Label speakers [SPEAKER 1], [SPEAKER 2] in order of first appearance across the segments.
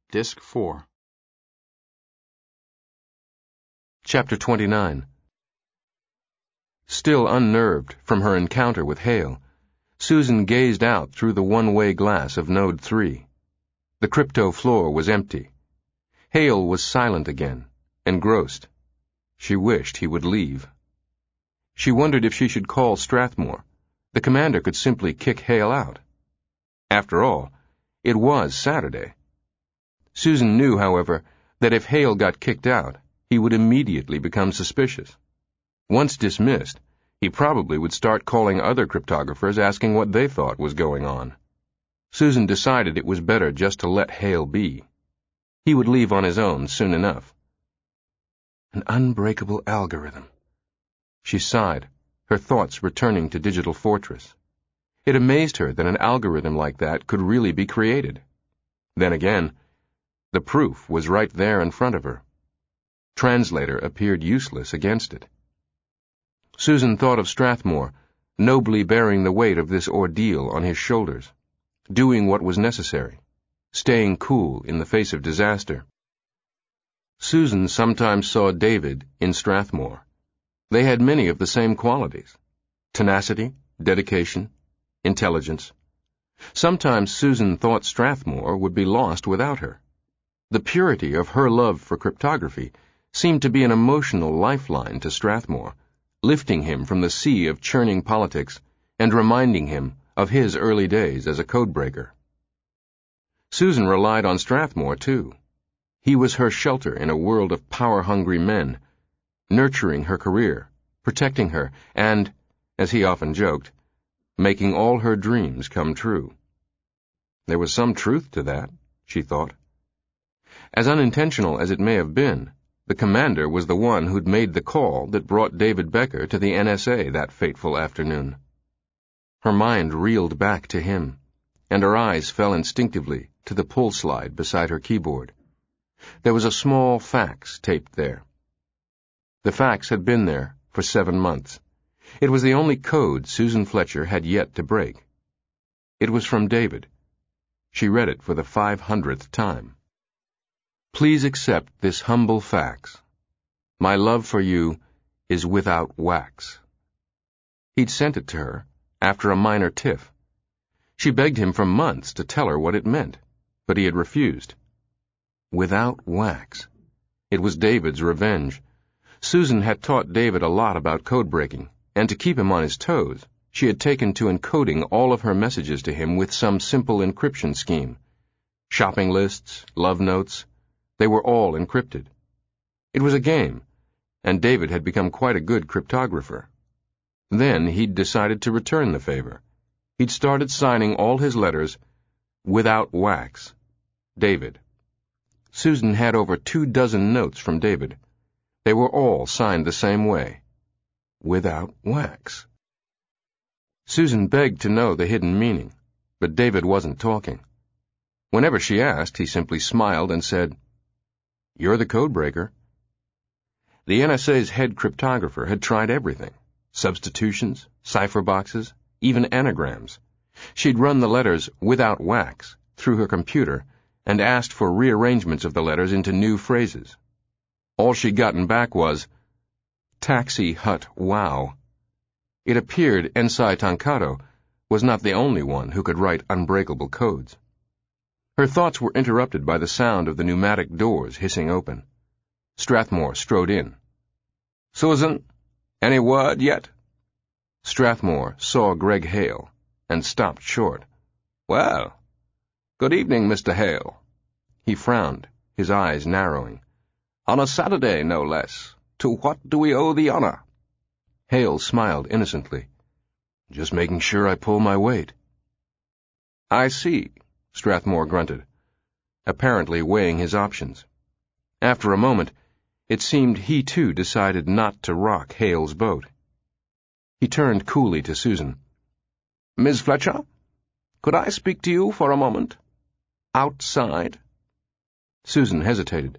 [SPEAKER 1] Disc 4.
[SPEAKER 2] Chapter 29. Still unnerved from her encounter with Hale, Susan gazed out through the one-way glass of Node 3. The crypto floor was empty. Hale was silent again, engrossed. She wished he would leave. She wondered if she should call Strathmore. The commander could simply kick Hale out. After all, it was Saturday. Susan knew, however, that if Hale got kicked out, he would immediately become suspicious. Once dismissed, he probably would start calling other cryptographers asking what they thought was going on. Susan decided it was better just to let Hale be. He would leave on his own soon enough. An unbreakable algorithm. She sighed, her thoughts returning to Digital Fortress. It amazed her that an algorithm like that could really be created. Then again, the proof was right there in front of her. Translator appeared useless against it. Susan thought of Strathmore, nobly bearing the weight of this ordeal on his shoulders, doing what was necessary, staying cool in the face of disaster. Susan sometimes saw David in Strathmore. They had many of the same qualities: tenacity, dedication, intelligence. Sometimes Susan thought Strathmore would be lost without her. The purity of her love for cryptography seemed to be an emotional lifeline to Strathmore, lifting him from the sea of churning politics and reminding him of his early days as a codebreaker. Susan relied on Strathmore, too. He was her shelter in a world of power-hungry men, nurturing her career, protecting her, and, as he often joked, making all her dreams come true. There was some truth to that, she thought. As unintentional as it may have been, the commander was the one who'd made the call that brought David Becker to the NSA that fateful afternoon. Her mind reeled back to him, and her eyes fell instinctively to the pull slide beside her keyboard. There was a small fax taped there. The fax had been there for 7 months. It was the only code Susan Fletcher had yet to break. It was from David. She read it for the 500th time. Please accept this humble fax. My love for you is without wax. He'd sent it to her after a minor tiff. She begged him for months to tell her what it meant, but he had refused. Without wax. It was David's revenge. Susan had taught David a lot about code breaking, and to keep him on his toes, she had taken to encoding all of her messages to him with some simple encryption scheme. Shopping lists, love notes, they were all encrypted. It was a game, and David had become quite a good cryptographer. Then he'd decided to return the favor. He'd started signing all his letters, without wax. David. Susan had over 24 notes from David. They were all signed the same way. Without wax. Susan begged to know the hidden meaning, but David wasn't talking. Whenever she asked, he simply smiled and said, "You're the codebreaker." The NSA's head cryptographer had tried everything: substitutions, cipher boxes, even anagrams. She'd run the letters without wax through her computer and asked for rearrangements of the letters into new phrases. All she'd gotten back was, "Taxi Hut Wow." It appeared Ensai Tankato was not the only one who could write unbreakable codes. Her thoughts were interrupted by the sound of the pneumatic doors hissing open. Strathmore strode in. "Susan, any word yet?" Strathmore saw Greg Hale and stopped short. "Well, good evening, Mr. Hale." He frowned, his eyes narrowing. "On a Saturday, no less. To what do we owe the honor?" Hale smiled innocently. "Just making sure I pull my weight." "I see," Strathmore grunted, apparently weighing his options. After a moment, it seemed he too decided not to rock Hale's boat. He turned coolly to Susan. "Miss Fletcher, could I speak to you for a moment? Outside?" Susan hesitated.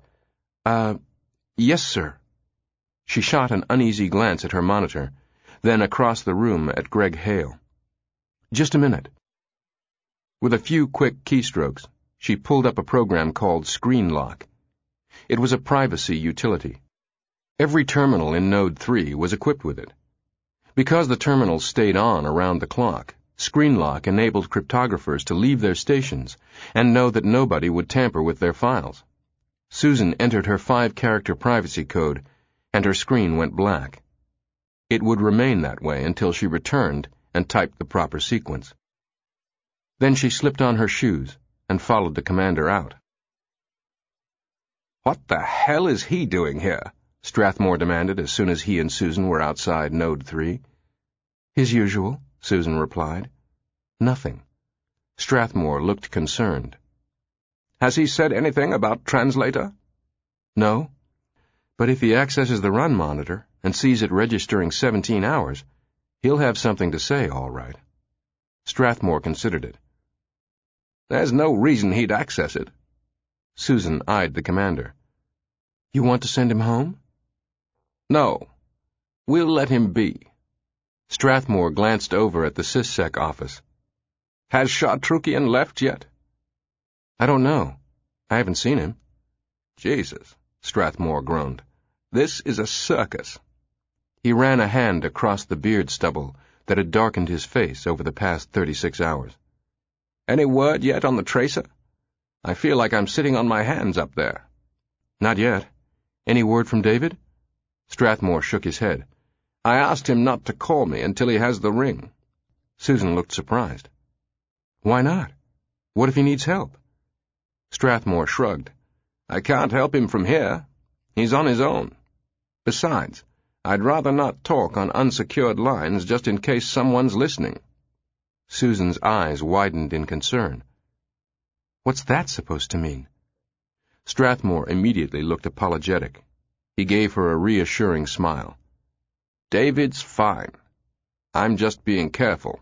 [SPEAKER 2] Yes, sir." She shot an uneasy glance at her monitor, then across the room at Greg Hale. "Just a minute." With a few quick keystrokes, she pulled up a program called Screen Lock. It was a privacy utility. Every terminal in Node 3 was equipped with it. Because the terminals stayed on around the clock, Screen Lock enabled cryptographers to leave their stations and know that nobody would tamper with their files. Susan entered her 5-character privacy code, and her screen went black. It would remain that way until she returned and typed the proper sequence. Then she slipped on her shoes and followed the commander out.
[SPEAKER 1] "What the hell is he doing here?"
[SPEAKER 2] Strathmore demanded as soon as he and Susan were outside Node 3.
[SPEAKER 3] "His usual,"
[SPEAKER 2] Susan replied. Nothing. Strathmore looked concerned.
[SPEAKER 1] "Has he said anything about translator?"
[SPEAKER 2] "No. But if he accesses the run monitor and sees it registering 17 hours, he'll have something to say, all right." Strathmore considered it.
[SPEAKER 1] "There's no reason he'd access it."
[SPEAKER 2] Susan eyed the commander.
[SPEAKER 3] "You want to send him home?"
[SPEAKER 1] "No. We'll let him be."
[SPEAKER 2] Strathmore glanced over at the SysSec office.
[SPEAKER 1] "Has Chartrukian left yet?"
[SPEAKER 2] "I don't know. I haven't seen him."
[SPEAKER 1] "Jesus," Strathmore groaned. "This is a circus."
[SPEAKER 2] He ran a hand across the beard stubble that had darkened his face over the past 36 hours.
[SPEAKER 1] "Any word yet on the tracer? I feel like I'm sitting on my hands up there."
[SPEAKER 2] "Not yet. Any word from David?" Strathmore shook his head.
[SPEAKER 1] "I asked him not to call me until he has the ring."
[SPEAKER 2] Susan looked surprised. "Why not? What if he needs help?"
[SPEAKER 1] Strathmore shrugged. "I can't help him from here. He's on his own. Besides, I'd rather not talk on unsecured lines just in case someone's listening."
[SPEAKER 2] Susan's eyes widened in concern.
[SPEAKER 3] "What's that supposed to mean?"
[SPEAKER 2] Strathmore immediately looked apologetic. He gave her a reassuring smile.
[SPEAKER 1] "David's fine. I'm just being careful."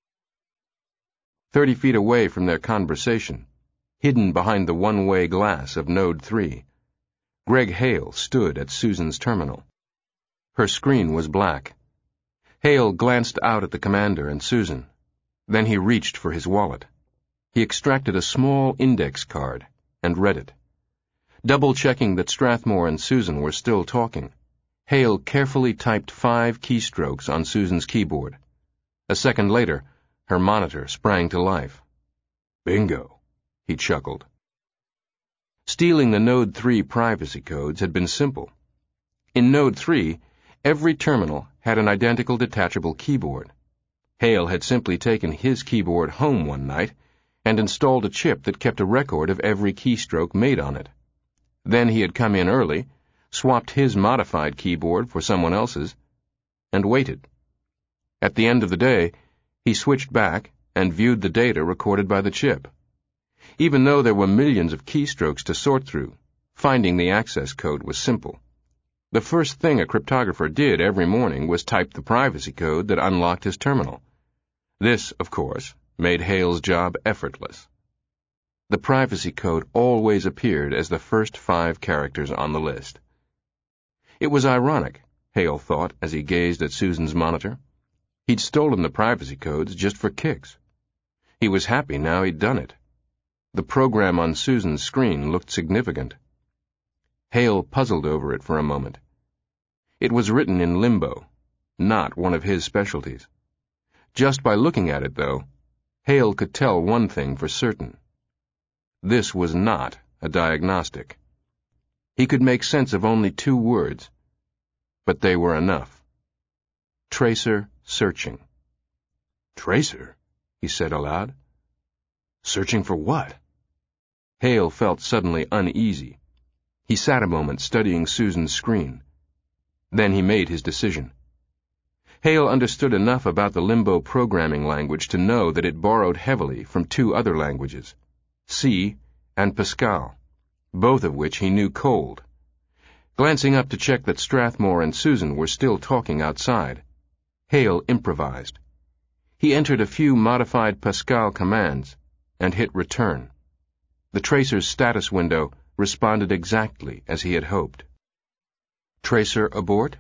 [SPEAKER 2] 30 feet away from their conversation, hidden behind the one-way glass of Node 3, Greg Hale stood at Susan's terminal. Her screen was black. Hale glanced out at the commander and Susan. Then he reached for his wallet. He extracted a small index card and read it. Double-checking that Strathmore and Susan were still talking, Hale carefully typed 5 keystrokes on Susan's keyboard. A second later, her monitor sprang to life.
[SPEAKER 1] "Bingo,"
[SPEAKER 2] he chuckled. Stealing the Node 3 privacy codes had been simple. In Node 3, every terminal had an identical detachable keyboard. Hale had simply taken his keyboard home one night and installed a chip that kept a record of every keystroke made on it. Then he had come in early, swapped his modified keyboard for someone else's, and waited. At the end of the day, he switched back and viewed the data recorded by the chip. Even though there were millions of keystrokes to sort through, finding the access code was simple. The first thing a cryptographer did every morning was type the privacy code that unlocked his terminal. This, of course, made Hale's job effortless. The privacy code always appeared as the first 5 characters on the list. It was ironic, Hale thought as he gazed at Susan's monitor. He'd stolen the privacy codes just for kicks. He was happy now he'd done it. The program on Susan's screen looked significant. Hale puzzled over it for a moment. It was written in Limbo, not one of his specialties. Just by looking at it, though, Hale could tell one thing for certain. This was not a diagnostic. He could make sense of only 2 words, but they were enough. Tracer searching.
[SPEAKER 3] "Tracer?" he said aloud. "Searching for what?"
[SPEAKER 2] Hale felt suddenly uneasy. He sat a moment studying Susan's screen. Then he made his decision. Hale understood enough about the Limbo programming language to know that it borrowed heavily from 2 other languages, C and Pascal, both of which he knew cold. Glancing up to check that Strathmore and Susan were still talking outside, Hale improvised. He entered a few modified Pascal commands and hit return. The tracer's status window responded exactly as he had hoped. "Tracer abort?"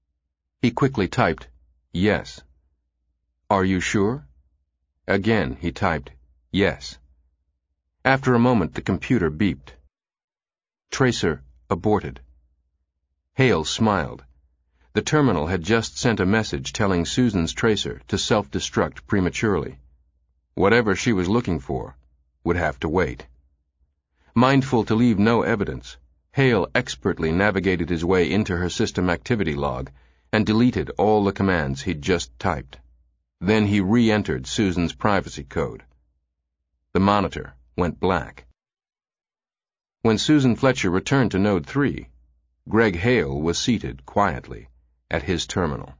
[SPEAKER 2] He quickly typed, "Yes." "Are you sure?" Again he typed, "Yes." After a moment, the computer beeped. Tracer aborted. Hale smiled. The terminal had just sent a message telling Susan's tracer to self-destruct prematurely. Whatever she was looking for would have to wait. Mindful to leave no evidence, Hale expertly navigated his way into her system activity log and deleted all the commands he'd just typed. Then he re-entered Susan's privacy code. The monitor went black. When Susan Fletcher returned to Node 3, Greg Hale was seated quietly at his terminal.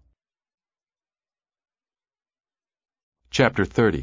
[SPEAKER 2] Chapter 30.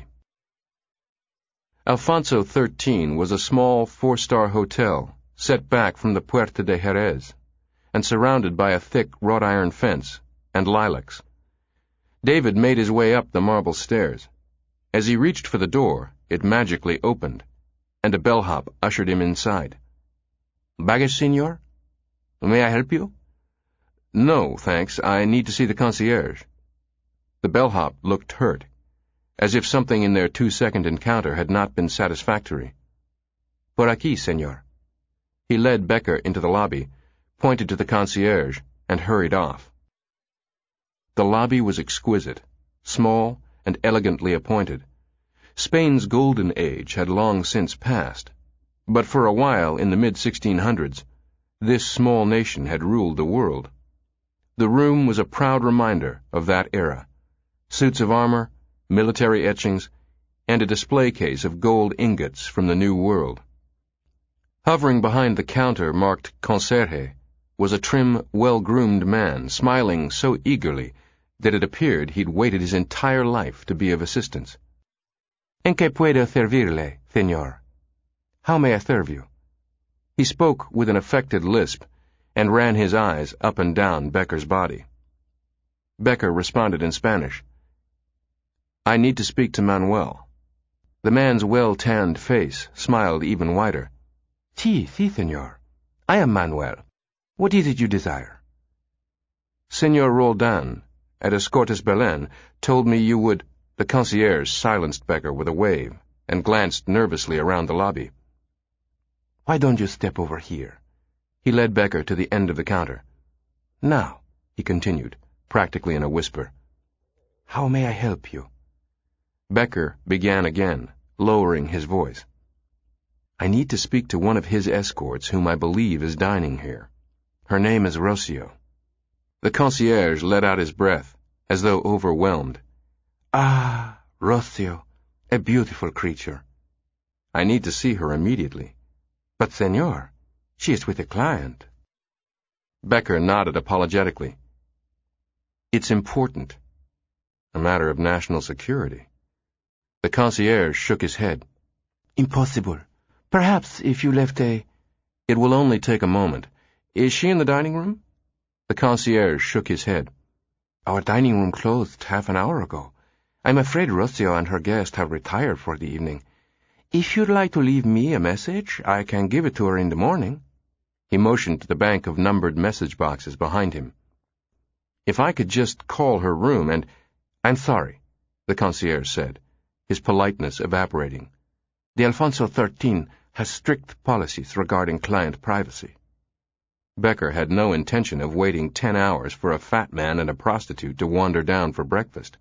[SPEAKER 2] Alfonso 13 was a small 4-star hotel set back from the Puerta de Jerez and surrounded by a thick wrought-iron fence and lilacs. David made his way up the marble stairs. As he reached for the door, it magically opened, and a bellhop ushered him inside. "Baggage, senor? May I help you?" "No, thanks. I need to see the concierge." The bellhop looked hurt, as if something in their 2-second encounter had not been satisfactory. "Por aquí, senor." He led Becker into the lobby, pointed to the concierge, and hurried off. The lobby was exquisite, small and elegantly appointed. Spain's golden age had long since passed, but for a while in the mid-1600s, this small nation had ruled the world. The room was a proud reminder of that era. Suits of armor, military etchings, and a display case of gold ingots from the New World. Hovering behind the counter marked Conserje was a trim, well-groomed man, smiling so eagerly that it appeared he'd waited his entire life to be of assistance. "En qué puedo servirle, señor? How may I serve you?" He spoke with an affected lisp and ran his eyes up and down Becker's body. Becker responded in Spanish. "I need to speak to Manuel." The man's well-tanned face smiled even wider. Sí, señor. I am Manuel. What is it you desire?" "Señor Roldan, at Escortes Belén, told me you would—" The concierge silenced Becker with a wave and glanced nervously around the lobby. "Why don't you step over here?" He led Becker to the end of the counter. "Now," he continued, practically in a whisper, "how may I help you?" Becker began again, lowering his voice. "I need to speak to one of his escorts whom I believe is dining here. Her name is Rocio." The concierge let out his breath, as though overwhelmed. "Ah, Rocio, a beautiful creature." "I need to see her immediately." "But, senor, she is with a client." Becker nodded apologetically. "It's important. A matter of national security." The concierge shook his head. "Impossible. Perhaps if you left a—" "It will only take a moment. Is she in the dining room?" The concierge shook his head. "Our dining room closed half an hour ago. I'm afraid Rocio and her guest have retired for the evening. If you'd like to leave me a message, I can give it to her in the morning." He motioned to the bank of numbered message boxes behind him. "If I could just call her room and—" "I'm sorry," the concierge said, his politeness evaporating. "The Alfonso 13 has strict policies regarding client privacy." Becker had no intention of waiting 10 hours for a fat man and a prostitute to wander down for breakfast.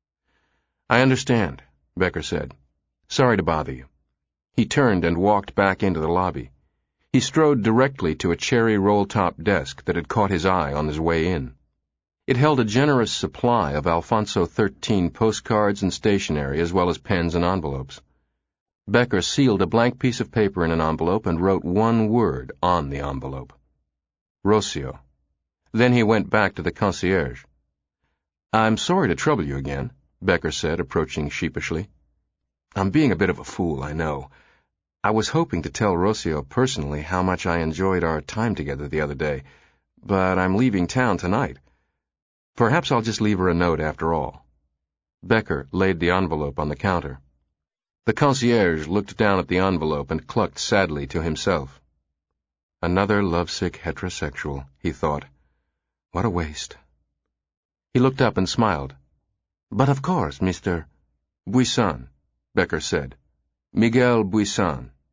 [SPEAKER 2] "I understand," Becker said. "Sorry to bother you." He turned and walked back into the lobby. He strode directly to a cherry roll-top desk that had caught his eye on his way in. It held a generous supply of Alfonso 13 postcards and stationery as well as pens and envelopes. Becker sealed a blank piece of paper in an envelope and wrote one word on the envelope. Rocio. Then he went back to the concierge. "I'm sorry to trouble you again," Becker said, approaching sheepishly. "I'm being a bit of a fool, I know. I was hoping to tell Rocio personally how much I enjoyed our time together the other day, but I'm leaving town tonight. Perhaps I'll just leave her a note after all." Becker laid the envelope on the counter. The concierge looked down at the envelope and clucked sadly to himself. Another lovesick heterosexual, he thought. What a waste. He looked up and smiled. "But of course, Mr. "Buisson," Becker said. "Miguel Buisson,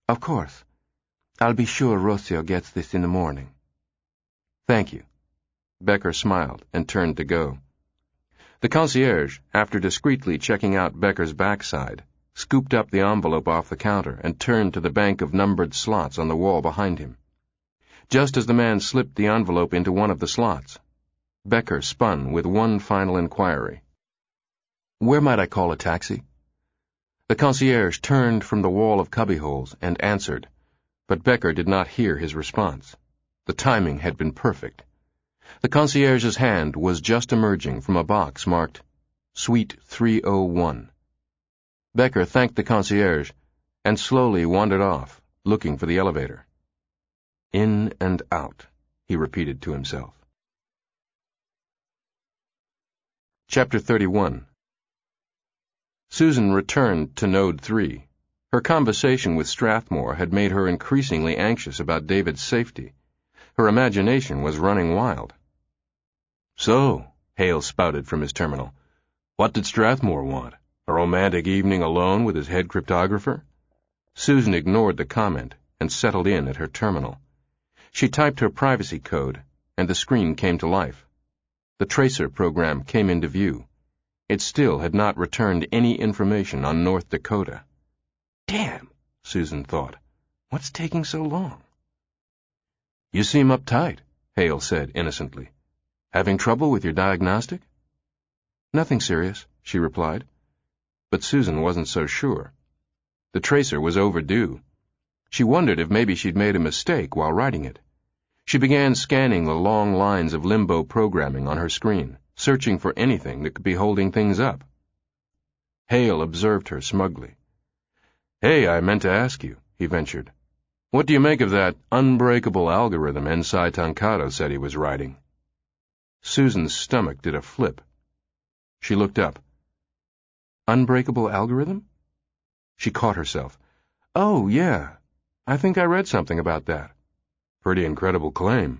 [SPEAKER 2] Of course. I'll be sure Rocio gets this in the morning. Thank you. Becker smiled and turned to go. The concierge, after discreetly checking out Becker's backside, scooped up the envelope off the counter and turned to the bank of numbered slots on the wall behind him. Just as the man slipped the envelope into one of the slots, Becker spun with one final inquiry. Where might I call a taxi? The concierge turned from the wall of cubbyholes and answered, but Becker did not hear his response. The timing had been perfect. The concierge's hand was just emerging from a box marked Suite 301. Becker thanked the concierge and slowly wandered off, looking for the elevator. In and out, he repeated to himself. Chapter 31. Susan returned to Node 3. Her conversation with Strathmore had made her increasingly anxious about David's safety. Her imagination was running wild.
[SPEAKER 3] So, Hale spouted from his terminal, what did Strathmore want? A romantic evening alone with his head cryptographer?
[SPEAKER 2] Susan ignored the comment and settled in at her terminal. She typed her privacy code, and the screen came to life. The tracer program came into view. It still had not returned any information on North Dakota. Damn, Susan thought. What's taking so long?
[SPEAKER 3] You seem uptight,
[SPEAKER 2] Hale said innocently.
[SPEAKER 3] Having trouble with your diagnostic?
[SPEAKER 2] Nothing serious, she replied. But Susan wasn't so sure. The tracer was overdue. She wondered if maybe she'd made a mistake while writing it. She began scanning the long lines of limbo programming on her screen, searching for anything that could be holding things up. Hale observed her smugly.
[SPEAKER 3] Hey, I meant to ask you, he ventured. What do you make of that unbreakable algorithm Ensai Tancado said he was writing?
[SPEAKER 2] Susan's stomach did a flip. She looked up. Unbreakable algorithm? She caught herself. Oh, yeah. I think I read something about that.
[SPEAKER 3] Pretty incredible claim.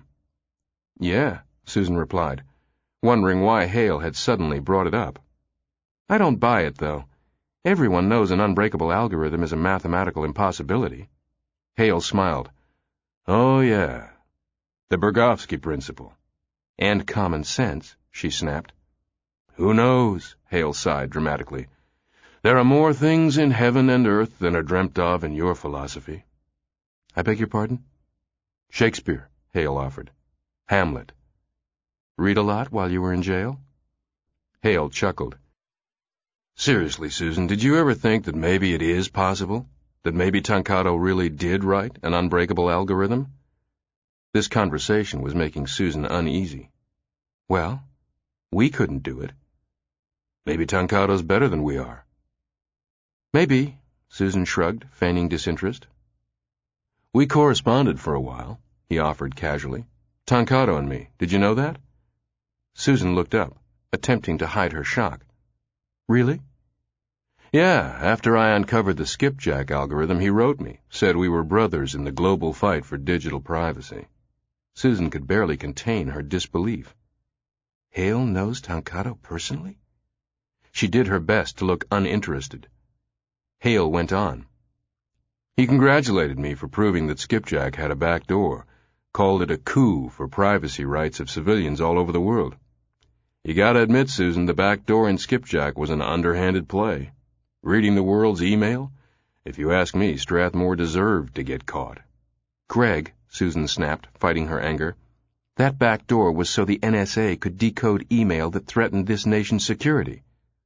[SPEAKER 2] Yeah, Susan replied, wondering why Hale had suddenly brought it up. I don't buy it, though. Everyone knows an unbreakable algorithm is a mathematical impossibility. Hale smiled.
[SPEAKER 3] Oh, yeah. The Bergovsky principle.
[SPEAKER 2] And common sense, she snapped.
[SPEAKER 3] Who knows, Hale sighed dramatically. There are more things in heaven and earth than are dreamt of in your philosophy.
[SPEAKER 2] I beg your pardon?
[SPEAKER 3] Shakespeare, Hale offered. Hamlet.
[SPEAKER 2] Read a lot while you were in jail?
[SPEAKER 3] Hale chuckled. Seriously, Susan, did you ever think that maybe it is possible? That maybe Tancado really did write an unbreakable algorithm?
[SPEAKER 2] This conversation was making Susan uneasy. Well, we couldn't do it.
[SPEAKER 3] Maybe Tancado's better than we are.
[SPEAKER 2] Maybe, Susan shrugged, feigning disinterest.
[SPEAKER 3] We corresponded for a while, he offered casually. Tancado and me. Did you know that?
[SPEAKER 2] Susan looked up, attempting to hide her shock. Really?
[SPEAKER 3] Yeah, after I uncovered the skipjack algorithm, he wrote me, said we were brothers in the global fight for digital privacy.
[SPEAKER 2] Susan could barely contain her disbelief. Hale knows Tancado personally? She did her best to look uninterested. Hale went on.
[SPEAKER 3] He congratulated me for proving that Skipjack had a back door, called it a coup for privacy rights of civilians all over the world. You gotta admit, Susan, the back door in Skipjack was an underhanded play. Reading the world's email? If you ask me, Strathmore deserved to get caught.
[SPEAKER 2] Greg, Susan snapped, fighting her anger, that back door was so the NSA could decode email that threatened this nation's security.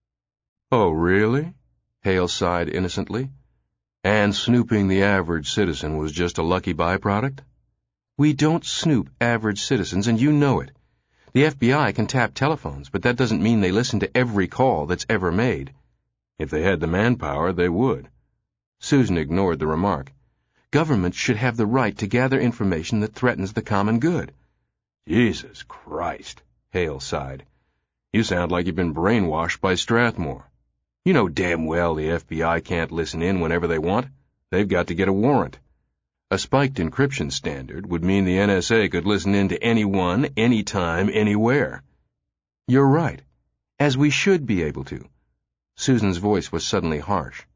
[SPEAKER 3] Oh, really?
[SPEAKER 2] Hale sighed innocently.
[SPEAKER 3] And snooping the average citizen was just a lucky byproduct?
[SPEAKER 2] We don't snoop average citizens, and you know it. The FBI can tap telephones, but that doesn't mean they listen to every call that's ever made.
[SPEAKER 3] If they had the manpower, they would.
[SPEAKER 2] Susan ignored the remark. Governments should have the right to gather information that threatens the common good.
[SPEAKER 3] Jesus Christ, Hale sighed. You sound like you've been brainwashed by Strathmore. You know damn well the FBI can't listen in whenever they want. They've got to get a warrant. A spiked encryption standard would mean the NSA could listen in to anyone, anytime, anywhere.
[SPEAKER 2] You're right, as we should be able to. Susan's voice was suddenly harsh.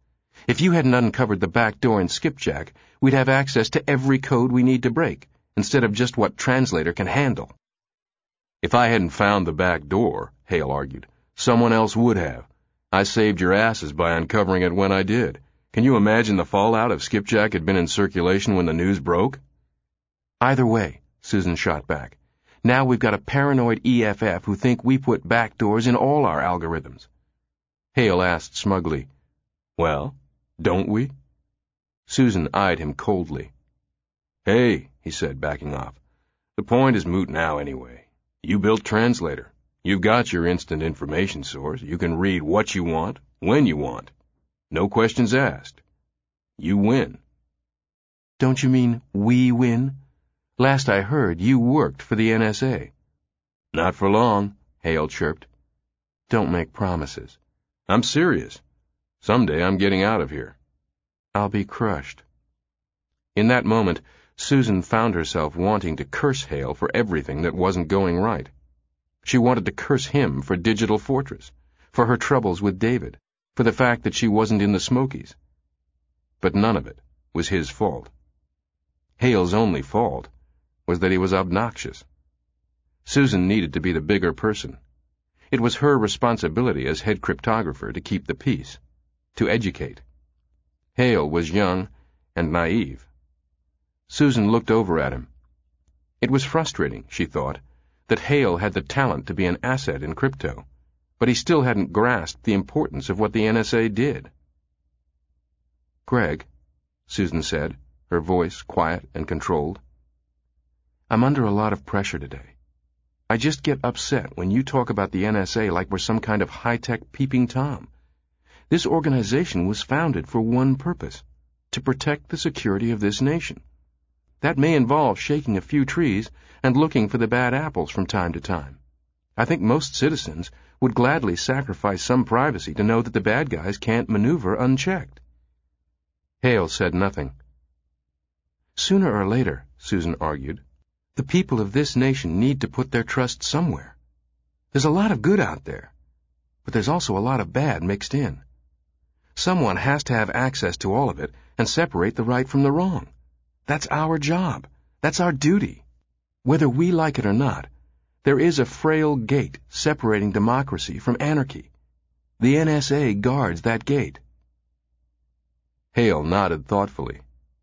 [SPEAKER 2] If you hadn't uncovered the back door in Skipjack, we'd have access to every code we need to break, instead of just what Translator can handle."
[SPEAKER 3] "If I hadn't found the back door," Hale argued, "someone else would have. I saved your asses by uncovering it when I did. Can you imagine the fallout if Skipjack had been in circulation when the news broke?"
[SPEAKER 2] "Either way," Susan shot back, "now we've got a paranoid EFF who think we put back doors in all our algorithms."
[SPEAKER 3] Hale asked smugly, "Well, don't we?"
[SPEAKER 2] Susan eyed him coldly.
[SPEAKER 3] "Hey," he said, backing off, "the point is moot now anyway. You built Translator. You've got your instant information source. You can read what you want, when you want. No questions asked. You win."
[SPEAKER 2] "Don't you mean we win? Last I heard, you worked for the NSA.
[SPEAKER 3] "Not for long," Hale chirped.
[SPEAKER 2] "Don't make promises."
[SPEAKER 3] "I'm serious. Someday I'm getting out of here."
[SPEAKER 2] "I'll be crushed." In that moment, Susan found herself wanting to curse Hale for everything that wasn't going right. She wanted to curse him for Digital Fortress, for her troubles with David, for the fact that she wasn't in the Smokies. But none of it was his fault. Hale's only fault was that he was obnoxious. Susan needed to be the bigger person. It was her responsibility as head cryptographer to keep the peace, to educate. Hale was young and naive. Susan looked over at him. It was frustrating, she thought, that Hale had the talent to be an asset in crypto, but he still hadn't grasped the importance of what the NSA did. "Greg," Susan said, her voice quiet and controlled, "I'm under a lot of pressure today. I just get upset when you talk about the NSA like we're some kind of high-tech peeping Tom. This organization was founded for one purpose, to protect the security of this nation. That may involve shaking a few trees and looking for the bad apples from time to time. I think most citizens would gladly sacrifice some privacy to know that the bad guys can't maneuver unchecked." Hale said nothing. "Sooner or later," Susan argued, "the people of this nation need to put their trust somewhere. There's a lot of good out there, but there's also a lot of bad mixed in. Someone has to have access to all of it and separate the right from the wrong. That's our job. That's our duty. Whether we like it or not, there is a frail gate separating democracy from anarchy. The NSA guards that gate."
[SPEAKER 3] Hale nodded thoughtfully.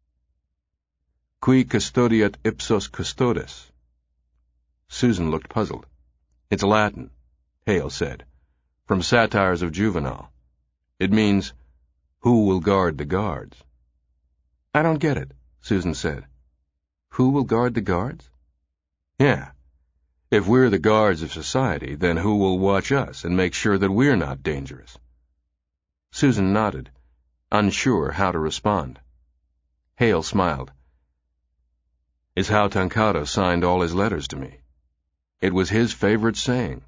[SPEAKER 3] "Qui custodiat ipsos custodes." Susan looked puzzled. "It's Latin," Hale said, "from Satires of Juvenal. It means, who will guard the guards?"
[SPEAKER 2] "I don't get it," Susan said. "Who will guard the guards?"
[SPEAKER 3] "Yeah. If we're the guards of society, then who will watch us and make sure that we're not dangerous?"
[SPEAKER 2] Susan nodded, unsure how to respond. Hale smiled.
[SPEAKER 3] "It's how Tancado signed all his letters to me. It was his favorite saying."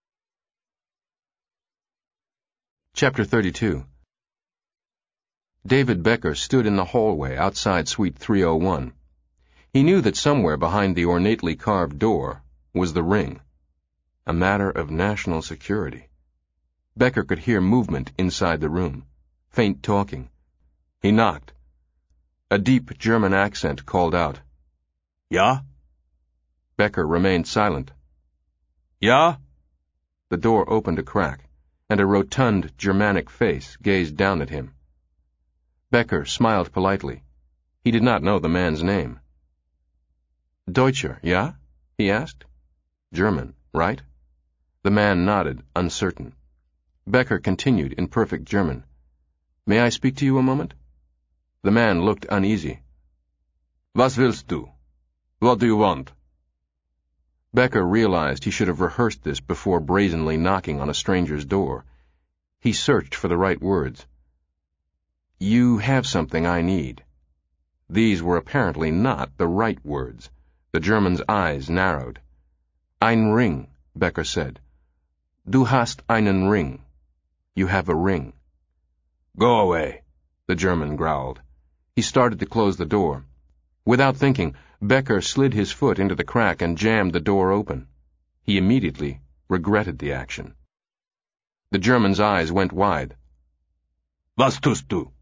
[SPEAKER 2] Chapter 32. David Becker stood in the hallway outside Suite 301. He knew that somewhere behind the ornately carved door was the ring, a matter of national security. Becker could hear movement inside the room, faint talking. He knocked. A deep German accent called out,
[SPEAKER 3] "Ja?"
[SPEAKER 2] Becker remained silent.
[SPEAKER 3] "Ja?"
[SPEAKER 2] The door opened a crack, and a rotund Germanic face gazed down at him. Becker smiled politely. He did not know the man's name. "Deutscher, ja?" he asked. "German, right?" The man nodded, uncertain. Becker continued in perfect German. "May I speak to you a moment?" The man looked uneasy.
[SPEAKER 3] "Was willst du? What do you want?"
[SPEAKER 2] Becker realized he should have rehearsed this before brazenly knocking on a stranger's door. He searched for the right words. "You have something I need." These were apparently not the right words. The German's eyes narrowed. "Ein Ring," Becker said. "Du hast einen Ring. You have a ring."
[SPEAKER 3] "Go away,"
[SPEAKER 2] the German growled. He started to close the door. Without thinking, Becker slid his foot into the crack and jammed the door open. He immediately regretted the action. The German's eyes went wide.
[SPEAKER 3] "Was tust du?"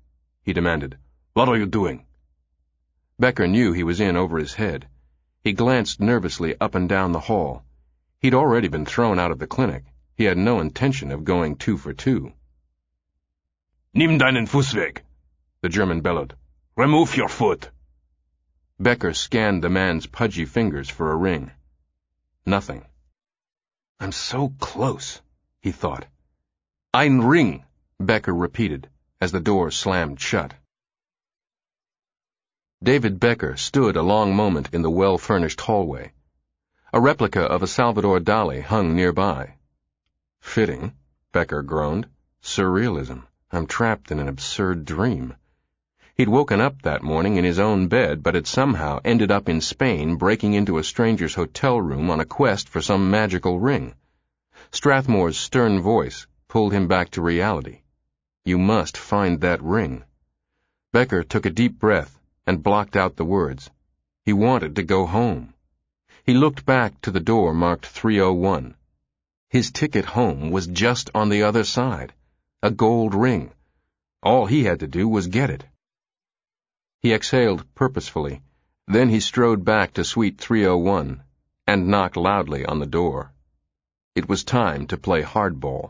[SPEAKER 3] he demanded. "What are you doing?"
[SPEAKER 2] Becker knew he was in over his head. He glanced nervously up and down the hall. He'd already been thrown out of the clinic. He had no intention of going 2 for 2.
[SPEAKER 3] "Nimm deinen Fuß weg," the German bellowed. "Remove your foot."
[SPEAKER 2] Becker scanned the man's pudgy fingers for a ring. Nothing. "I'm so close," he thought. "Ein Ring," Becker repeated, as the door slammed shut. David Becker stood a long moment in the well-furnished hallway. A replica of a Salvador Dali hung nearby. "Fitting," Becker groaned. "Surrealism. I'm trapped in an absurd dream." He'd woken up that morning in his own bed, but had somehow ended up in Spain, breaking into a stranger's hotel room on a quest for some magical ring. Strathmore's stern voice pulled him back to reality. You must find that ring. Becker took a deep breath and blocked out the words. He wanted to go home. He looked back to the door marked 301. His ticket home was just on the other side. A gold ring. All he had to do was get it. He exhaled purposefully. Then he strode back to suite 301 and knocked loudly on the door. It was time to play hardball.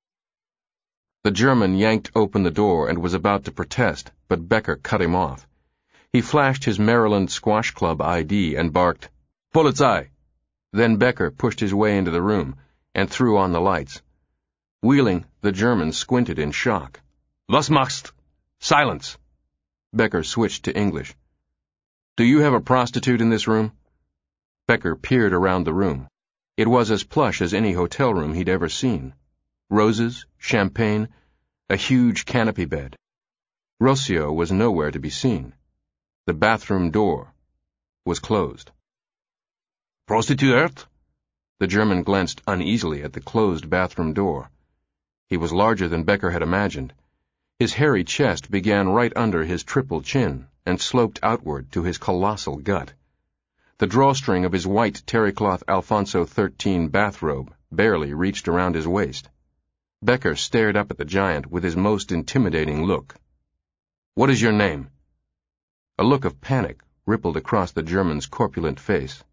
[SPEAKER 2] The German yanked open the door and was about to protest, but Becker cut him off. He flashed his Maryland Squash Club ID and barked, "Polizei!" Then Becker pushed his way into the room and threw on the lights. Wheeling, the German squinted in shock. "Was machst? Silence!" Becker switched to English. "Do you have a prostitute in this room?" Becker peered around the room. It was as plush as any hotel room he'd ever seen. Roses, champagne, a huge canopy bed. Rossio was nowhere to be seen. The bathroom door was closed. "Prostituiert?" The German glanced uneasily at the closed bathroom door. He was larger than Becker had imagined. His hairy chest began right under his triple chin and sloped outward to his colossal gut. The drawstring of his white terrycloth Alfonso XIII bathrobe barely reached around his waist. Becker stared up at the giant with his most intimidating look. "What is your name?" A look of panic rippled across the German's corpulent face.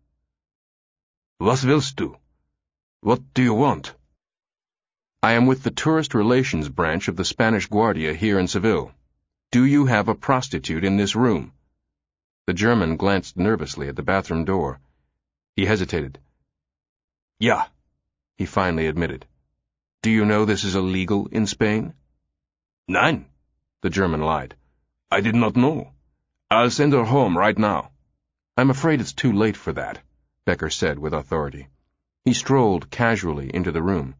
[SPEAKER 2] "Was willst du? What do you want?" "I am with the Tourist Relations branch of the Spanish Guardia here in Seville. Do you have a prostitute in this room?" The German glanced nervously at the bathroom door. He hesitated. "Ja," he finally admitted. "Do you know this is illegal in Spain?" "Nein," the German lied. "I did not know. I'll send her home right now." "I'm afraid it's too late for that," Becker said with authority. He strolled casually into the room.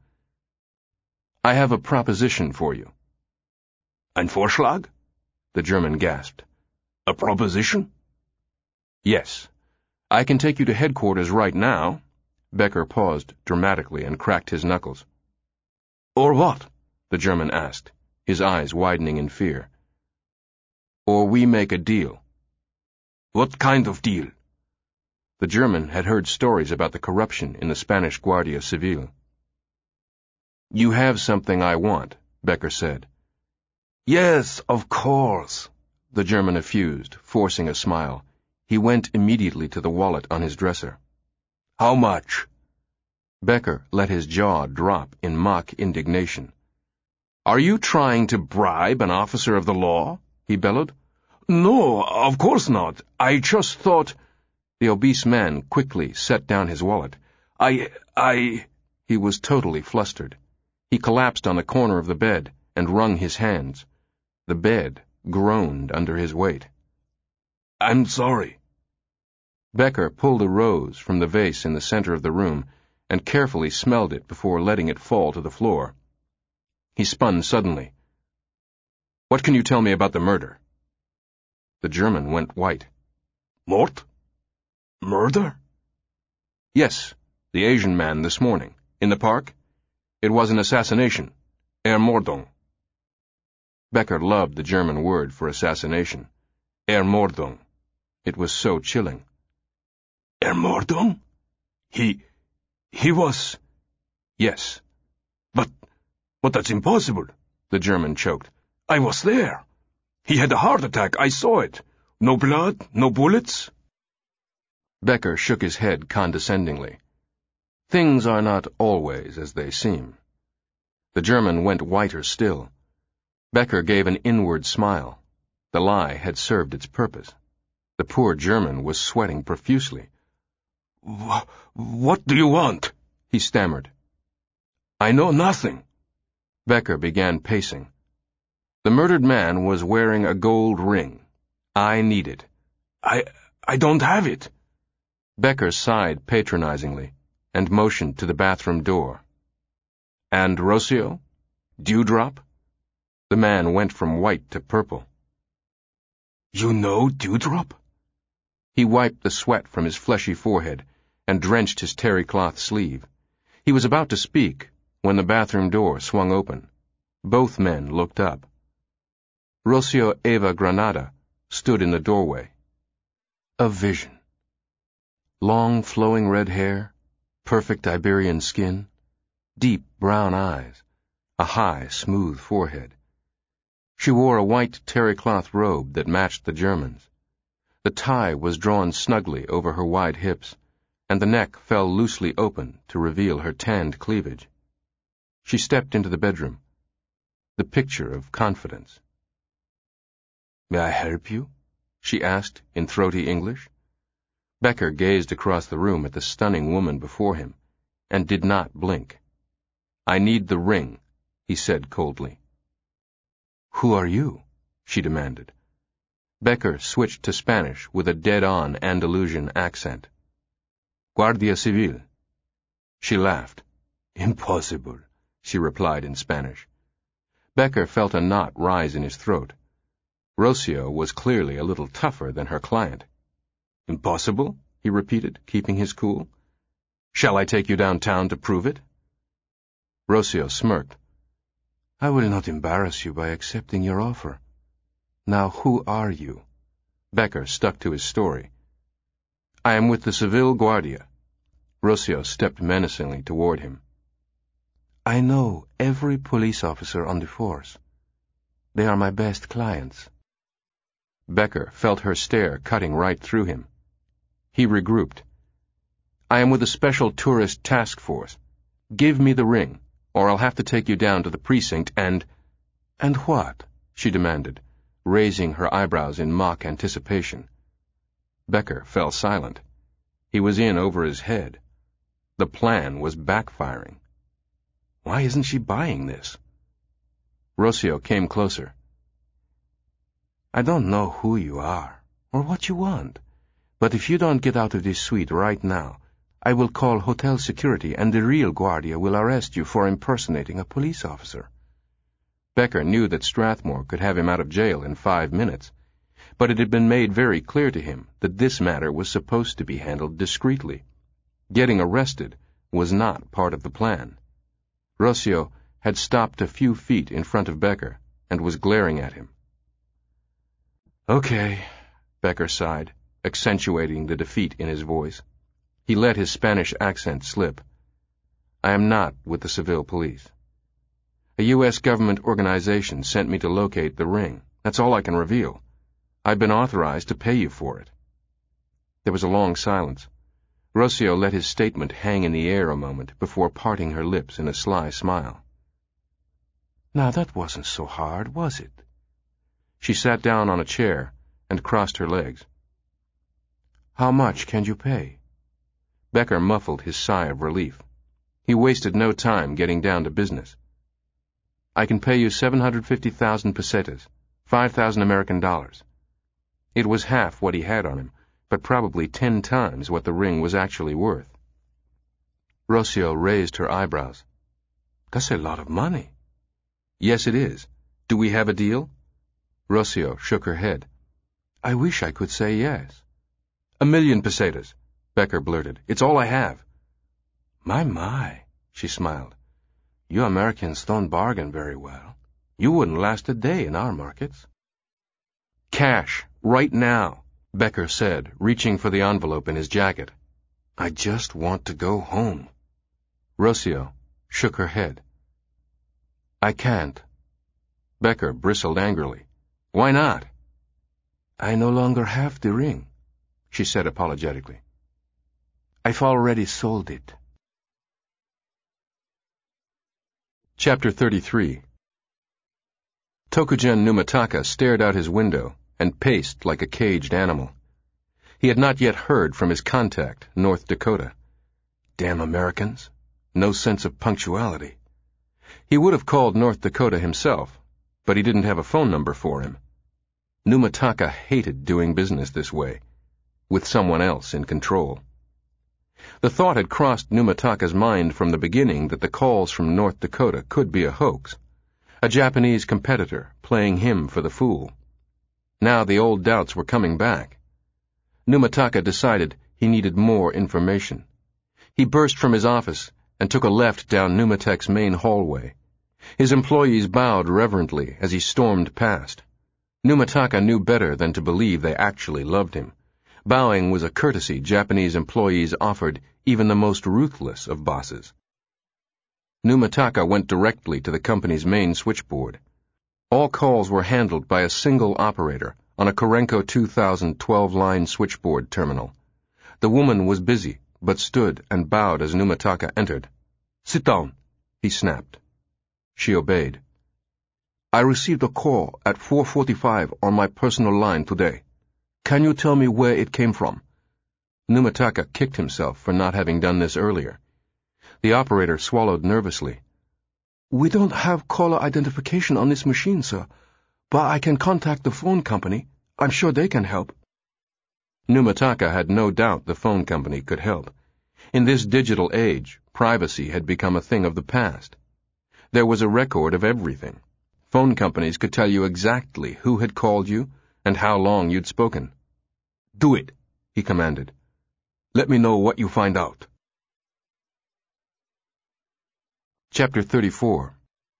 [SPEAKER 2] "I have a proposition for you." "Ein Vorschlag?" the German gasped. "A proposition?" "Yes. I can take you to headquarters right now." Becker paused dramatically and cracked his knuckles. "Or what?" the German asked, his eyes widening in fear. "Or we make a deal." "What kind of deal?" The German had heard stories about the corruption in the Spanish Guardia Civil. "You have something I want," Becker said. "Yes, of course," the German effused, forcing a smile. He went immediately to the wallet on his dresser. "How much?" Becker let his jaw drop in mock indignation. "Are you trying to bribe an officer of the law?" he bellowed. "No, of course not. I just thought—" The obese man quickly set down his wallet. He was totally flustered. He collapsed on the corner of the bed and wrung his hands. The bed groaned under his weight. "I'm sorry." Becker pulled a rose from the vase in the center of the room and carefully smelled it before letting it fall to the floor. He spun suddenly. "What can you tell me about the murder?" The German went white. "Mord? Murder?" "Yes, the Asian man this morning, in the park. It was an assassination. Ermordung." Becker loved the German word for assassination. Ermordung. It was so chilling. "Ermordung? He was—" "Yes." But that's impossible," the German choked. "I was there.
[SPEAKER 3] He had a heart attack, I saw it. No blood, no bullets?
[SPEAKER 2] Becker shook his head condescendingly. Things are not always as they seem. The German went whiter still. Becker gave an inward smile. The lie had served its purpose. The poor German was sweating profusely.
[SPEAKER 3] What do you want? He stammered. I know nothing.
[SPEAKER 2] Becker began pacing. The murdered man was wearing a gold ring. I need it.
[SPEAKER 3] I don't have it.
[SPEAKER 2] Becker sighed patronizingly and motioned to the bathroom door. And Rossio? Dewdrop? The man went from white to purple.
[SPEAKER 3] You know Dewdrop?
[SPEAKER 2] He wiped the sweat from his fleshy forehead and drenched his terry cloth sleeve. He was about to speak when the bathroom door swung open. Both men looked up. Rossio Eva Granada stood in the doorway. A vision. Long flowing red hair, perfect Iberian skin, deep brown eyes, a high, smooth forehead. She wore a white terry-cloth robe that matched the German's. The tie was drawn snugly over her wide hips, and the neck fell loosely open to reveal her tanned cleavage. She stepped into the bedroom, the picture of confidence. "May I help you?" she asked in throaty English. Becker gazed across the room at the stunning woman before him, and did not blink. "I need the ring," he said coldly. "Who are you?" she demanded. Becker switched to Spanish with a dead-on Andalusian accent. "Guardia Civil." She laughed. "Impossible," she replied in Spanish. Becker felt a knot rise in his throat. Rossio was clearly a little tougher than her client. "Impossible?" he repeated, keeping his cool. "Shall I take you downtown to prove it?" Rossio smirked. "I will not embarrass you by accepting your offer. Now, who are you?" Becker stuck to his story. "I am with the Seville Guardia." Rossio stepped menacingly toward him. "I know every police officer on the force. They are my best clients." Becker felt her stare cutting right through him. He regrouped. "I am with a special tourist task force. Give me the ring, or I'll have to take you down to the precinct and—" "And what?" she demanded, raising her eyebrows in mock anticipation. Becker fell silent. He was in over his head. The plan was backfiring. Why isn't she buying this? Rossio came closer. "I don't know who you are, or what you want, but if you don't get out of this suite right now, I will call hotel security and the real Guardia will arrest you for impersonating a police officer." Becker knew that Strathmore could have him out of jail in 5 minutes, but it had been made very clear to him that this matter was supposed to be handled discreetly. Getting arrested was not part of the plan. Rossio had stopped a few feet in front of Becker and was glaring at him. "Okay," Becker sighed, accentuating the defeat in his voice. He let his Spanish accent slip. "I am not with the Seville police. A U.S. government organization sent me to locate the ring. That's all I can reveal. I've been authorized to pay you for it." There was a long silence. Rossio let his statement hang in the air a moment before parting her lips in a sly smile. "Now that wasn't so hard, was it?" She sat down on a chair and crossed her legs. "How much can you pay?" Becker muffled his sigh of relief. He wasted no time getting down to business. "I can pay you 750,000 pesetas, 5,000 American dollars. It was half what he had on him, but probably 10 times what the ring was actually worth. Rossio raised her eyebrows. "That's a lot of money." "Yes, it is. Do we have a deal?" Rossio shook her head. "I wish I could say yes." "1,000,000 pesetas," Becker blurted. "It's all I have." My, she smiled. "You Americans don't bargain very well. You wouldn't last a day in our markets." "Cash, right now," Becker said, reaching for the envelope in his jacket. "I just want to go home." Rossio shook her head. "I can't." Becker bristled angrily. Why not?
[SPEAKER 3] I no longer have the ring, she said apologetically. I've already sold it.
[SPEAKER 2] Chapter 33. Tokugen Numitaka stared out his window and paced like a caged animal. He had not yet heard from his contact, North Dakota. Damn Americans. No sense of punctuality. He would have called North Dakota himself, but he didn't have a phone number for him. Numitaka hated doing business this way, with someone else in control. The thought had crossed Numitaka's mind from the beginning that the calls from North Dakota could be a hoax, a Japanese competitor playing him for the fool. Now the old doubts were coming back. Numitaka decided he needed more information. He burst from his office and took a left down Numitek's main hallway. His employees bowed reverently as he stormed past. Numitaka knew better than to believe they actually loved him. Bowing was a courtesy Japanese employees offered even the most ruthless of bosses. Numitaka went directly to the company's main switchboard. All calls were handled by a single operator on a Korenko 2000 12-line switchboard terminal. The woman was busy, but stood and bowed as Numitaka entered. "Sit down," he snapped. She obeyed. "I received a call at 4:45 on my personal line today. Can you tell me where it came from?" Numitaka kicked himself for not having done this earlier. The operator swallowed nervously. "We don't have caller identification on this machine, sir, but I can contact the phone company. I'm sure they can help." Numitaka had no doubt the phone company could help. In this digital age, privacy had become a thing of the past. There was a record of everything. Phone companies could tell you exactly who had called you and how long you'd spoken. "Do it," he commanded. "Let me know what you find out." Chapter 34.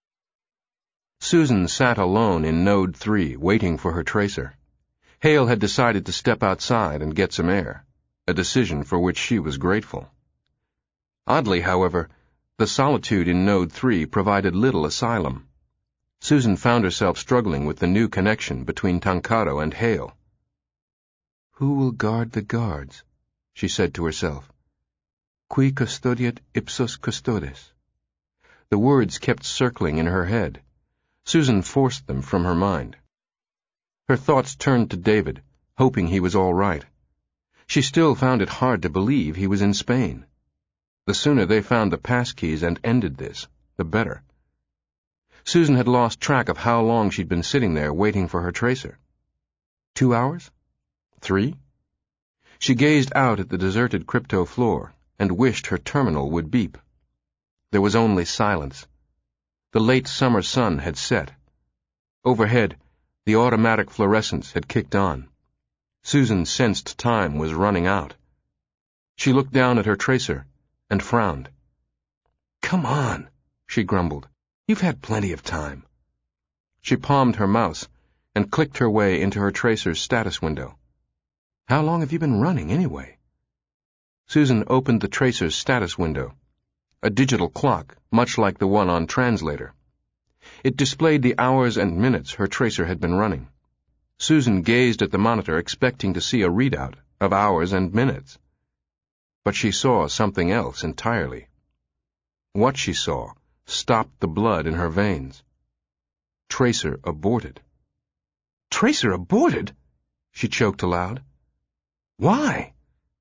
[SPEAKER 2] Susan sat alone in Node 3, waiting for her tracer. Hale had decided to step outside and get some air, a decision for which she was grateful. Oddly, however, the solitude in Node 3 provided little asylum. Susan found herself struggling with the new connection between Tankado and Hale. "Who will guard the guards?" she said to herself. "Qui custodiet ipsos custodes." The words kept circling in her head. Susan forced them from her mind. Her thoughts turned to David, hoping he was all right. She still found it hard to believe he was in Spain. The sooner they found the passkeys and ended this, the better. Susan had lost track of how long she'd been sitting there waiting for her tracer. 2 hours? 3? She gazed out at the deserted crypto floor and wished her terminal would beep. There was only silence. The late summer sun had set. Overhead, the automatic fluorescence had kicked on. Susan sensed time was running out. She looked down at her tracer and frowned. "Come on," she grumbled. "You've had plenty of time." She palmed her mouse and clicked her way into her tracer's status window. "How long have you been running, anyway?" Susan opened the tracer's status window, a digital clock much like the one on Translator. It displayed the hours and minutes her tracer had been running. Susan gazed at the monitor expecting to see a readout of hours and minutes. But she saw something else entirely. What she saw stopped the blood in her veins. Tracer aborted. "Tracer aborted?" she choked aloud. "Why?"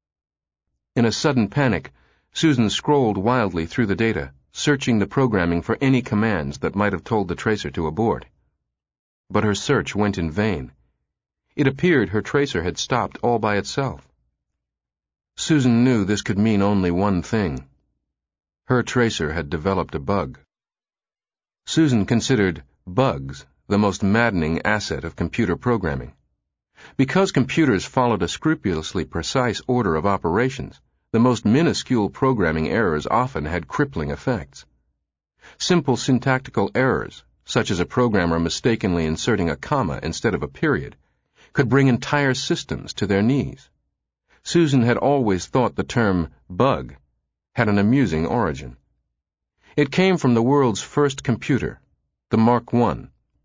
[SPEAKER 2] In a sudden panic, Susan scrolled wildly through the data, searching the programming for any commands that might have told the tracer to abort. But her search went in vain. It appeared her tracer had stopped all by itself. Susan knew this could mean only one thing. Her tracer had developed a bug. Susan considered bugs the most maddening asset of computer programming. Because computers followed a scrupulously precise order of operations, the most minuscule programming errors often had crippling effects. Simple syntactical errors, such as a programmer mistakenly inserting a comma instead of a period, could bring entire systems to their knees. Susan had always thought the term bug had an amusing origin. It came from the world's first computer, the Mark I,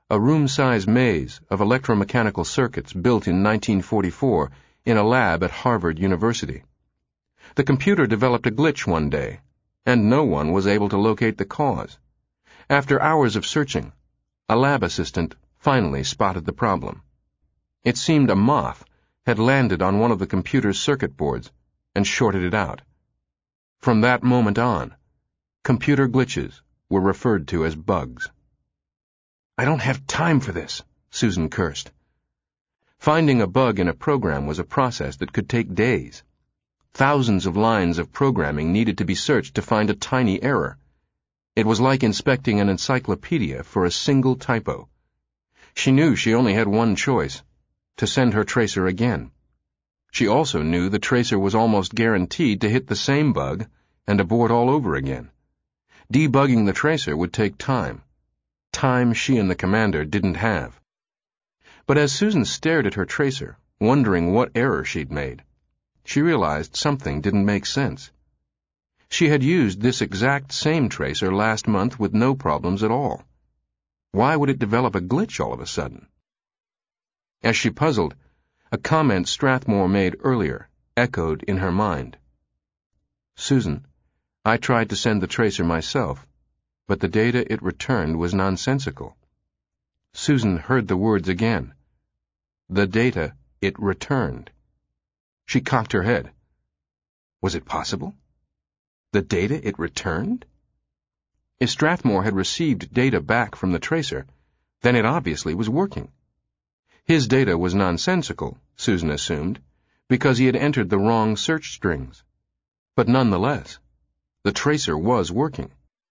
[SPEAKER 2] a room-size maze of electromechanical circuits built in 1944 in a lab at Harvard University. The computer developed a glitch one day, and no one was able to locate the cause. After hours of searching, a lab assistant finally spotted the problem. It seemed a moth had landed on one of the computer's circuit boards and shorted it out. From that moment on, computer glitches were referred to as bugs. "I don't have time for this," Susan cursed. Finding a bug in a program was a process that could take days. Thousands of lines of programming needed to be searched to find a tiny error. It was like inspecting an encyclopedia for a single typo. She knew she only had one choice: to send her tracer again. She also knew the tracer was almost guaranteed to hit the same bug and abort all over again. Debugging the tracer would take time she and the commander didn't have. But as Susan stared at her tracer, wondering what error she'd made, she realized something didn't make sense. She had used this exact same tracer last month with no problems at all. Why would it develop a glitch all of a sudden? As she puzzled, a comment Strathmore made earlier echoed in her mind. "Susan, I tried to send the tracer myself, but the data it returned was nonsensical." Susan heard the words again. The data it returned. She cocked her head. Was it possible? The data it returned? If Strathmore had received data back from the tracer, then it obviously was working. His data was nonsensical, Susan assumed, because he had entered the wrong search strings. But nonetheless, the tracer was working.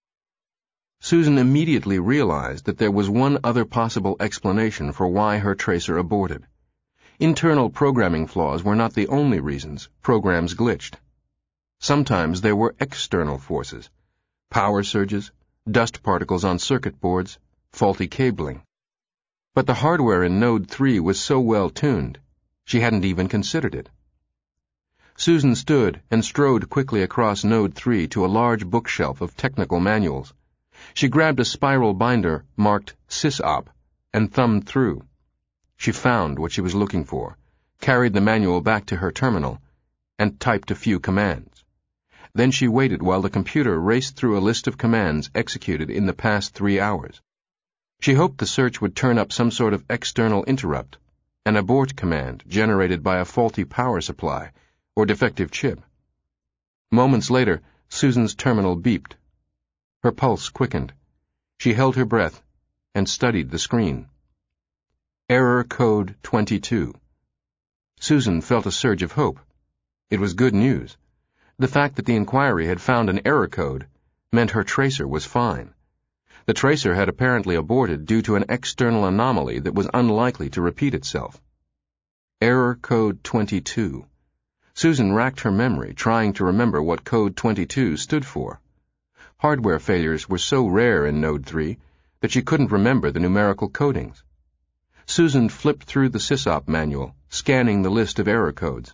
[SPEAKER 2] Susan immediately realized that there was one other possible explanation for why her tracer aborted. Internal programming flaws were not the only reasons programs glitched. Sometimes there were external forces: power surges, dust particles on circuit boards, faulty cabling. But the hardware in Node 3 was so well tuned, she hadn't even considered it. Susan stood and strode quickly across Node 3 to a large bookshelf of technical manuals. She grabbed a spiral binder marked SysOp and thumbed through. She found what she was looking for, carried the manual back to her terminal, and typed a few commands. Then she waited while the computer raced through a list of commands executed in the past 3 hours. She hoped the search would turn up some sort of external interrupt, an abort command generated by a faulty power supply or defective chip. Moments later, Susan's terminal beeped. Her pulse quickened. She held her breath and studied the screen. Error code 22. Susan felt a surge of hope. It was good news. The fact that the inquiry had found an error code meant her tracer was fine. The tracer had apparently aborted due to an external anomaly that was unlikely to repeat itself. Error code 22. Susan racked her memory, trying to remember what code 22 stood for. Hardware failures were so rare in Node 3 that she couldn't remember the numerical codings. Susan flipped through the SysOp manual, scanning the list of error codes.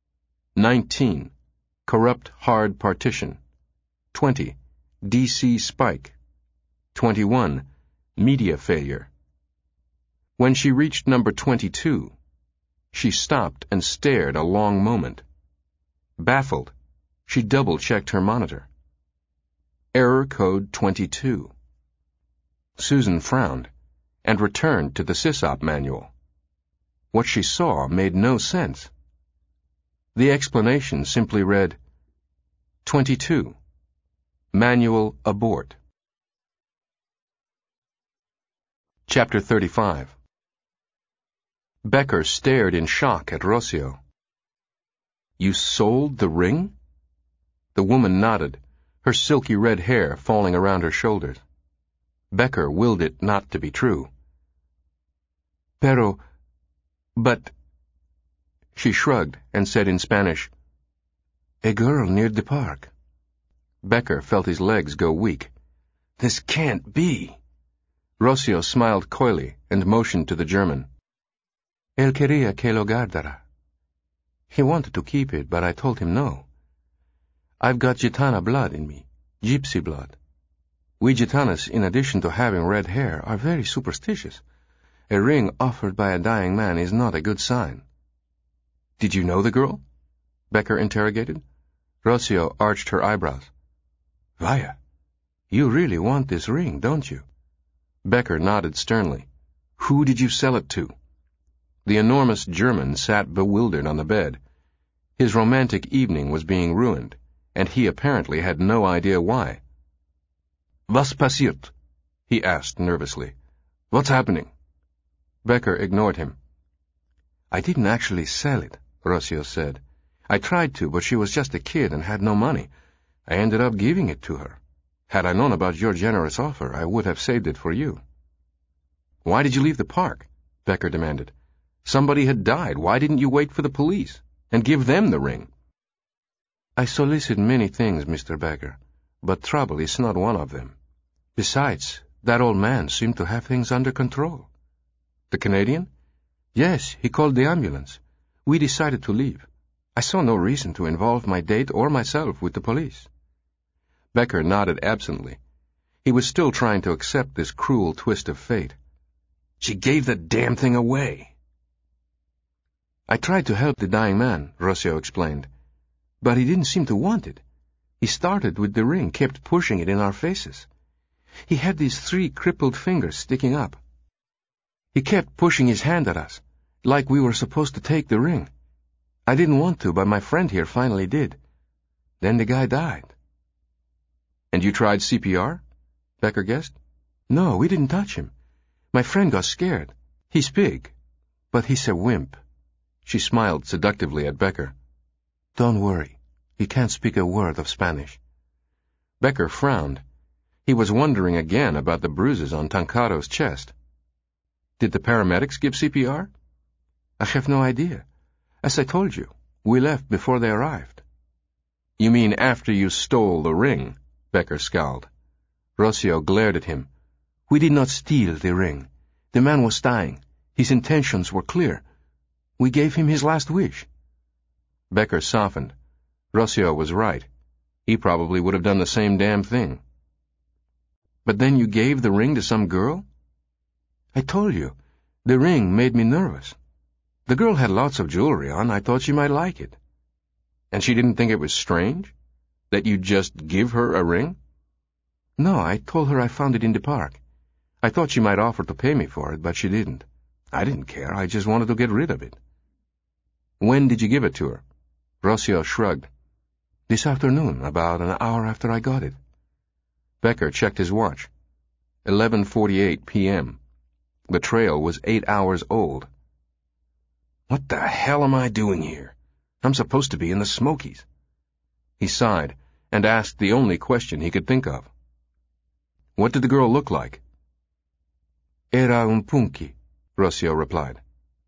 [SPEAKER 2] 19. Corrupt hard partition. 20. DC spike. 21. Media failure. When she reached number 22, she stopped and stared a long moment. Baffled, she double-checked her monitor. Error code 22. Susan frowned and returned to the SysOp manual. What she saw made no sense. The explanation simply read, 22. Manual abort. Chapter 35. Becker stared in shock at Rocio. "You sold the ring?" The woman nodded, her silky red hair falling around her shoulders. Becker willed it not to be true. But... She shrugged and said in Spanish, "A girl near the park." Becker felt his legs go weak. "This can't be." Rocio smiled coyly and motioned to the German. "Él quería que lo guardara. He wanted to keep it, but I told him no. I've got Gitana blood in me, gypsy blood. We Gitanas, in addition to having red hair, are very superstitious. A ring offered by a dying man is not a good sign.
[SPEAKER 3] Did you know the girl? Becker interrogated.
[SPEAKER 2] Rocio arched her eyebrows. Vaya, you really want this ring, don't you?
[SPEAKER 3] Becker nodded sternly. Who did you sell it to? The enormous German sat bewildered on the bed. His romantic evening was being ruined, and he apparently had no idea why. Was passiert? He asked nervously. What's happening?
[SPEAKER 2] Becker ignored him. I didn't actually sell it, Rocio said. I tried to, but she was just a kid and had no money. I ended up giving it to her. Had I known about your generous offer, I would have saved it for you.
[SPEAKER 3] Why did you leave the park? Becker demanded. Somebody had died. Why didn't you wait for the police and give them the ring?
[SPEAKER 2] I solicit many things, Mr. Becker, but trouble is not one of them. Besides, that old man seemed to have things under control.
[SPEAKER 3] The Canadian?
[SPEAKER 2] Yes, he called the ambulance. We decided to leave. I saw no reason to involve my date or myself with the police.
[SPEAKER 3] Becker nodded absently. He was still trying to accept this cruel twist of fate. She gave the damn thing away.
[SPEAKER 2] I tried to help the dying man, Rocio explained, but he didn't seem to want it. He started with the ring, kept pushing it in our faces. He had these 3 crippled fingers sticking up. He kept pushing his hand at us, like we were supposed to take the ring. I didn't want to, but my friend here finally did. Then the guy died.
[SPEAKER 3] And you tried CPR? Becker guessed.
[SPEAKER 2] No, we didn't touch him. My friend got scared. He's big, but he's a wimp.
[SPEAKER 3] She smiled seductively at Becker.
[SPEAKER 2] Don't worry. He can't speak a word of Spanish.
[SPEAKER 3] Becker frowned. He was wondering again about the bruises on Tancaro's chest. Did the paramedics give CPR?
[SPEAKER 2] I have no idea. As I told you, we left before they arrived.
[SPEAKER 3] You mean after you stole the ring? Becker scowled.
[SPEAKER 2] Rocio glared at him. We did not steal the ring. The man was dying. His intentions were clear. We gave him his last wish.
[SPEAKER 3] Becker softened. Rocio was right. He probably would have done the same damn thing. But then you gave the ring to some girl?
[SPEAKER 2] I told you, the ring made me nervous. The girl had lots of jewelry on. I thought she might like it.
[SPEAKER 3] And she didn't think it was strange? That you'd just give her a ring?
[SPEAKER 2] No, I told her I found it in the park. I thought she might offer to pay me for it, but she didn't. I didn't care. I just wanted to get rid of it.
[SPEAKER 3] When did you give it to her? Rocio shrugged.
[SPEAKER 2] This afternoon, about an hour after I got it.
[SPEAKER 3] Becker checked his watch. 11:48 p.m. The trail was 8 hours old. What the hell am I doing here? I'm supposed to be in the Smokies. He sighed and asked the only question he could think of. What did the girl look like?
[SPEAKER 2] Era un punky,
[SPEAKER 3] Rocio replied.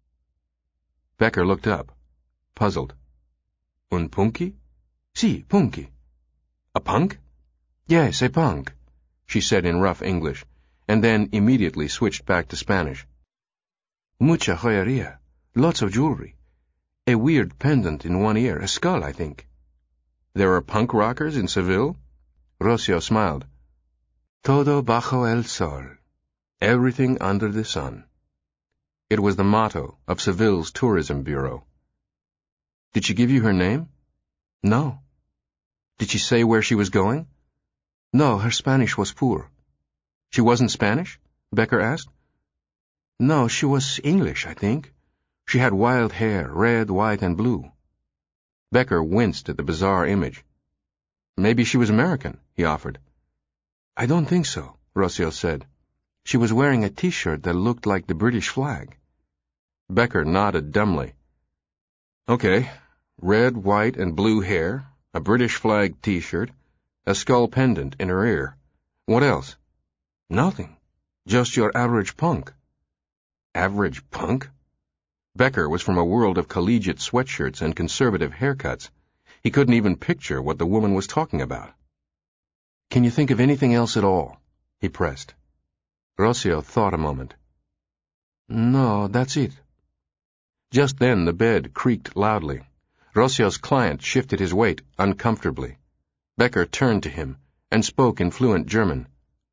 [SPEAKER 3] Becker looked up, puzzled. Un punky?
[SPEAKER 2] Si, punky.
[SPEAKER 3] A punk?
[SPEAKER 2] Yes, a punk,
[SPEAKER 3] she said in rough English, and then immediately switched back to Spanish.
[SPEAKER 2] Mucha joyería, lots of jewelry. A weird pendant in one ear, a skull, I think.
[SPEAKER 3] There are punk rockers in Seville?
[SPEAKER 2] Rocio smiled. Todo bajo el sol. Everything under the sun.
[SPEAKER 3] It was the motto of Seville's tourism bureau. Did she give you her name?
[SPEAKER 2] No.
[SPEAKER 3] Did she say where she was going?
[SPEAKER 2] No, her Spanish was poor.
[SPEAKER 3] She wasn't Spanish? Becker asked.
[SPEAKER 2] No, she was English, I think. She had wild hair, red, white, and blue.
[SPEAKER 3] Becker winced at the bizarre image. Maybe she was American, he offered.
[SPEAKER 2] I don't think so, Rocio said. She was wearing a T-shirt that looked like the British flag.
[SPEAKER 3] Becker nodded dumbly. Okay, red, white, and blue hair, a British flag T-shirt, a skull pendant in her ear. What else?
[SPEAKER 2] Nothing. Just your average punk.
[SPEAKER 3] Average punk? Becker was from a world of collegiate sweatshirts and conservative haircuts. He couldn't even picture what the woman was talking about. Can you think of anything else at all? He pressed.
[SPEAKER 2] Rocio thought a moment. No, that's it.
[SPEAKER 3] Just then the bed creaked loudly. Rocio's client shifted his weight uncomfortably. Becker turned to him and spoke in fluent German.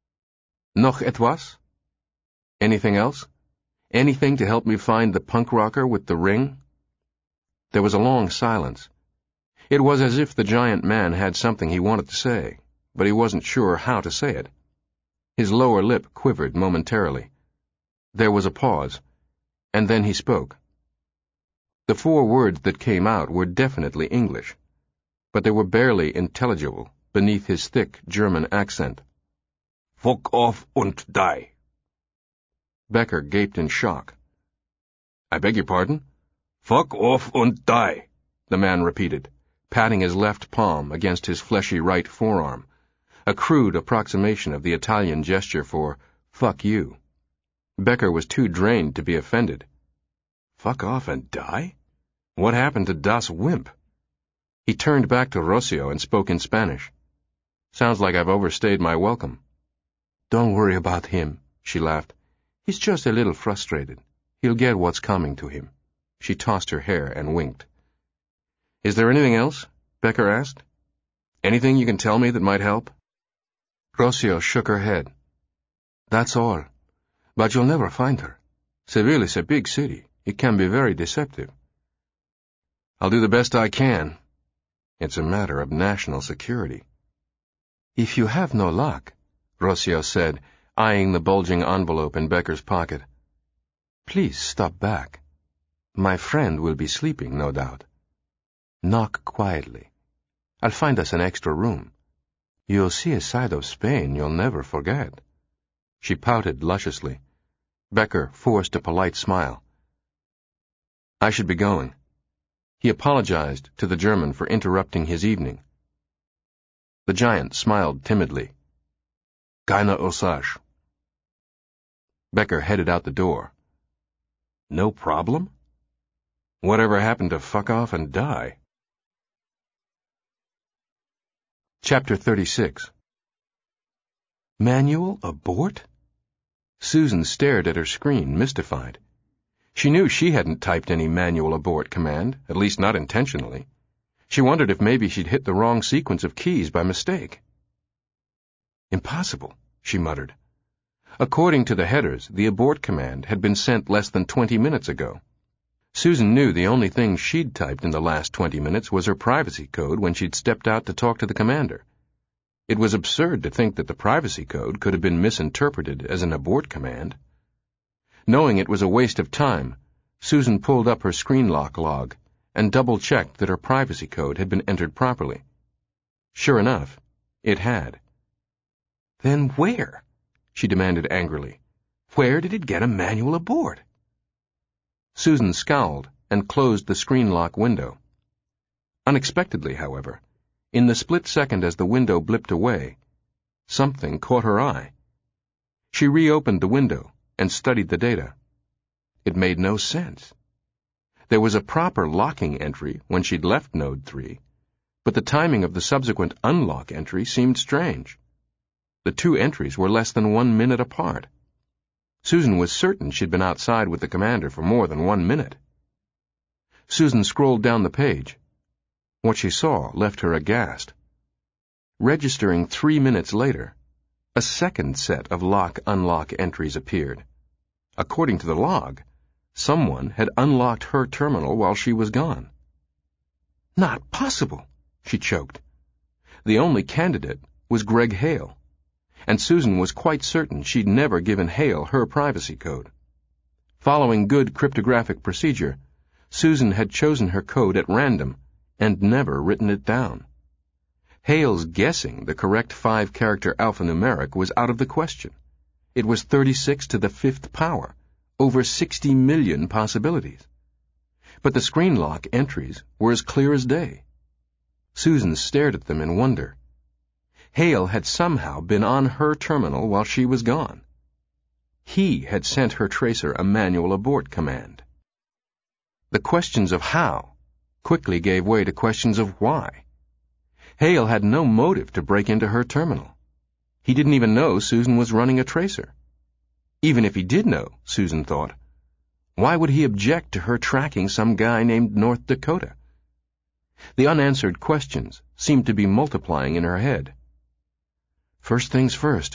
[SPEAKER 2] Noch etwas? Anything else? Anything to help me find the punk rocker with the ring? There was a long silence. It was as if the giant man had something he wanted to say, but he wasn't sure how to say it. His lower lip quivered momentarily. There was a pause, and then he spoke. The 4 words that came out were definitely English, but they were barely intelligible beneath his thick German accent.
[SPEAKER 1] Fuck off und die.
[SPEAKER 2] Becker gaped in shock.
[SPEAKER 1] I beg your pardon? Fuck off und die,
[SPEAKER 2] the man repeated, patting his left palm against his fleshy right forearm, a crude approximation of the Italian gesture for fuck you. Becker was too drained to be offended. Fuck off and die? What happened to Das Wimp? He turned back to Rocio and spoke in Spanish. Sounds like I've overstayed my welcome. Don't worry about him, she laughed. He's just a little frustrated. He'll get what's coming to him. She tossed her hair and winked. Is there anything else? Becker asked. Anything you can tell me that might help? Rocio shook her head. That's all. But you'll never find her. Seville is a big city. It can be very deceptive. I'll do the best I can. It's a matter of national security. If you have no luck, Rocio said, eyeing the bulging envelope in Becker's pocket, please stop back. My friend will be sleeping, no doubt. Knock quietly. I'll find us an extra room. You'll see a side of Spain you'll never forget. She pouted lusciously. Becker forced a polite smile. I should be going. He apologized to the German for interrupting his evening. The giant smiled timidly. Keine Ursache. Becker headed out the door. No problem? Whatever happened to fuck off and die? Chapter 36. Manual abort? Susan stared at her screen, mystified. She knew she hadn't typed any manual abort command, at least not intentionally. She wondered if maybe she'd hit the wrong sequence of keys by mistake. Impossible, she muttered. According to the headers, the abort command had been sent less than 20 minutes ago. Susan knew the only thing she'd typed in the last 20 minutes was her privacy code when she'd stepped out to talk to the commander. It was absurd to think that the privacy code could have been misinterpreted as an abort command. Knowing it was a waste of time, Susan pulled up her screen lock log and double-checked that her privacy code had been entered properly. Sure enough, it had. Then where? She demanded angrily. Where did it get a manual abort? Susan scowled and closed the screen lock window. Unexpectedly, however, in the split second as the window blipped away, something caught her eye. She reopened the window and studied the data. It made no sense. There was a proper locking entry when she'd left Node 3, but the timing of the subsequent unlock entry seemed strange. The 2 entries were less than 1 minute apart. Susan was certain she'd been outside with the commander for more than 1 minute. Susan scrolled down the page. What she saw left her aghast. Registering 3 minutes later, a second set of lock-unlock entries appeared. According to the log, someone had unlocked her terminal while she was gone. Not possible, she choked. The only candidate was Greg Hale, and Susan was quite certain she'd never given Hale her privacy code. Following good cryptographic procedure, Susan had chosen her code at random and never written it down. Hale's guessing the correct 5-character alphanumeric was out of the question. It was 36 to the 5th power, over 60 million possibilities. But the screen lock entries were as clear as day. Susan stared at them in wonder. Hale had somehow been on her terminal while she was gone. He had sent her tracer a manual abort command. The questions of how quickly gave way to questions of why. Hale had no motive to break into her terminal. He didn't even know Susan was running a tracer. Even if he did know, Susan thought, why would he object to her tracking some guy named North Dakota? The unanswered questions seemed to be multiplying in her head. First things first,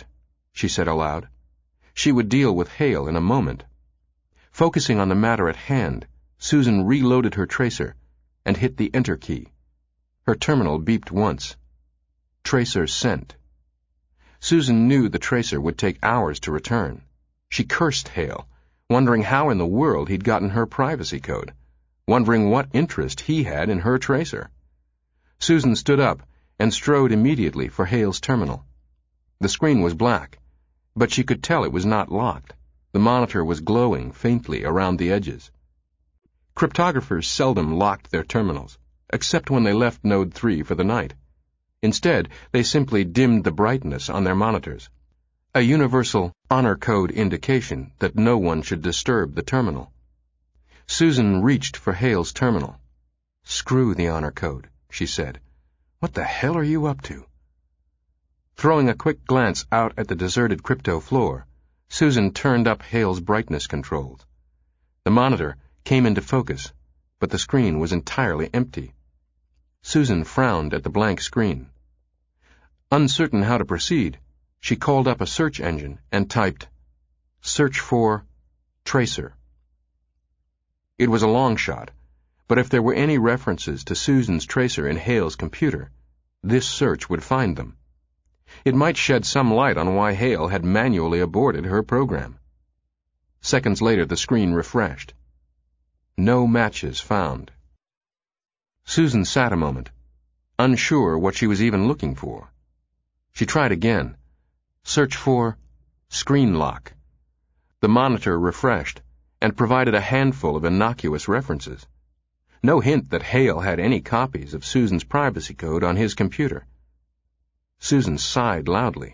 [SPEAKER 2] she said aloud. She would deal with Hale in a moment. Focusing on the matter at hand, Susan reloaded her tracer and hit the Enter key. Her terminal beeped once. Tracer sent. Susan knew the tracer would take hours to return. She cursed Hale, wondering how in the world he'd gotten her privacy code, wondering what interest he had in her tracer. Susan stood up and strode immediately for Hale's terminal. The screen was black, but she could tell it was not locked. The monitor was glowing faintly around the edges. Cryptographers seldom locked their terminals, except when they left Node 3 for the night. Instead, they simply dimmed the brightness on their monitors, a universal honor code indication that no one should disturb the terminal. Susan reached for Hale's terminal. "Screw the honor code," she said. "What the hell are you up to?" Throwing a quick glance out at the deserted crypto floor, Susan turned up Hale's brightness controls. The monitor came into focus, but the screen was entirely empty. Susan frowned at the blank screen. Uncertain how to proceed, she called up a search engine and typed, "Search for Tracer." It was a long shot, but if there were any references to Susan's tracer in Hale's computer, this search would find them. It might shed some light on why Hale had manually aborted her program. Seconds later, the screen refreshed. No matches found. Susan sat a moment, unsure what she was even looking for. She tried again. Search for screen lock. The monitor refreshed and provided a handful of innocuous references. No hint that Hale had any copies of Susan's privacy code on his computer. Susan sighed loudly.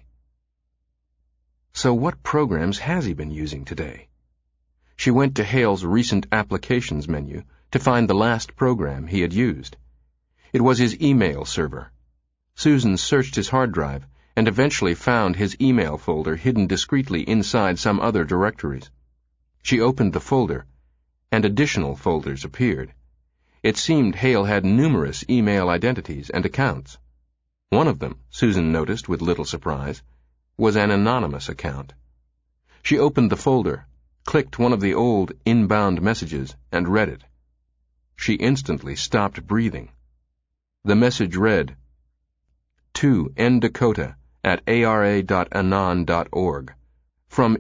[SPEAKER 2] So what programs has he been using today? She went to Hale's recent applications menu to find the last program he had used. It was his email server. Susan searched his hard drive and eventually found his email folder hidden discreetly inside some other directories. She opened the folder, and additional folders appeared. It seemed Hale had numerous email identities and accounts. One of them, Susan noticed with little surprise, was an anonymous account. She opened the folder, clicked one of the old inbound messages, and read it. She instantly stopped breathing. The message read, "To ndakota@ara.anon.org, from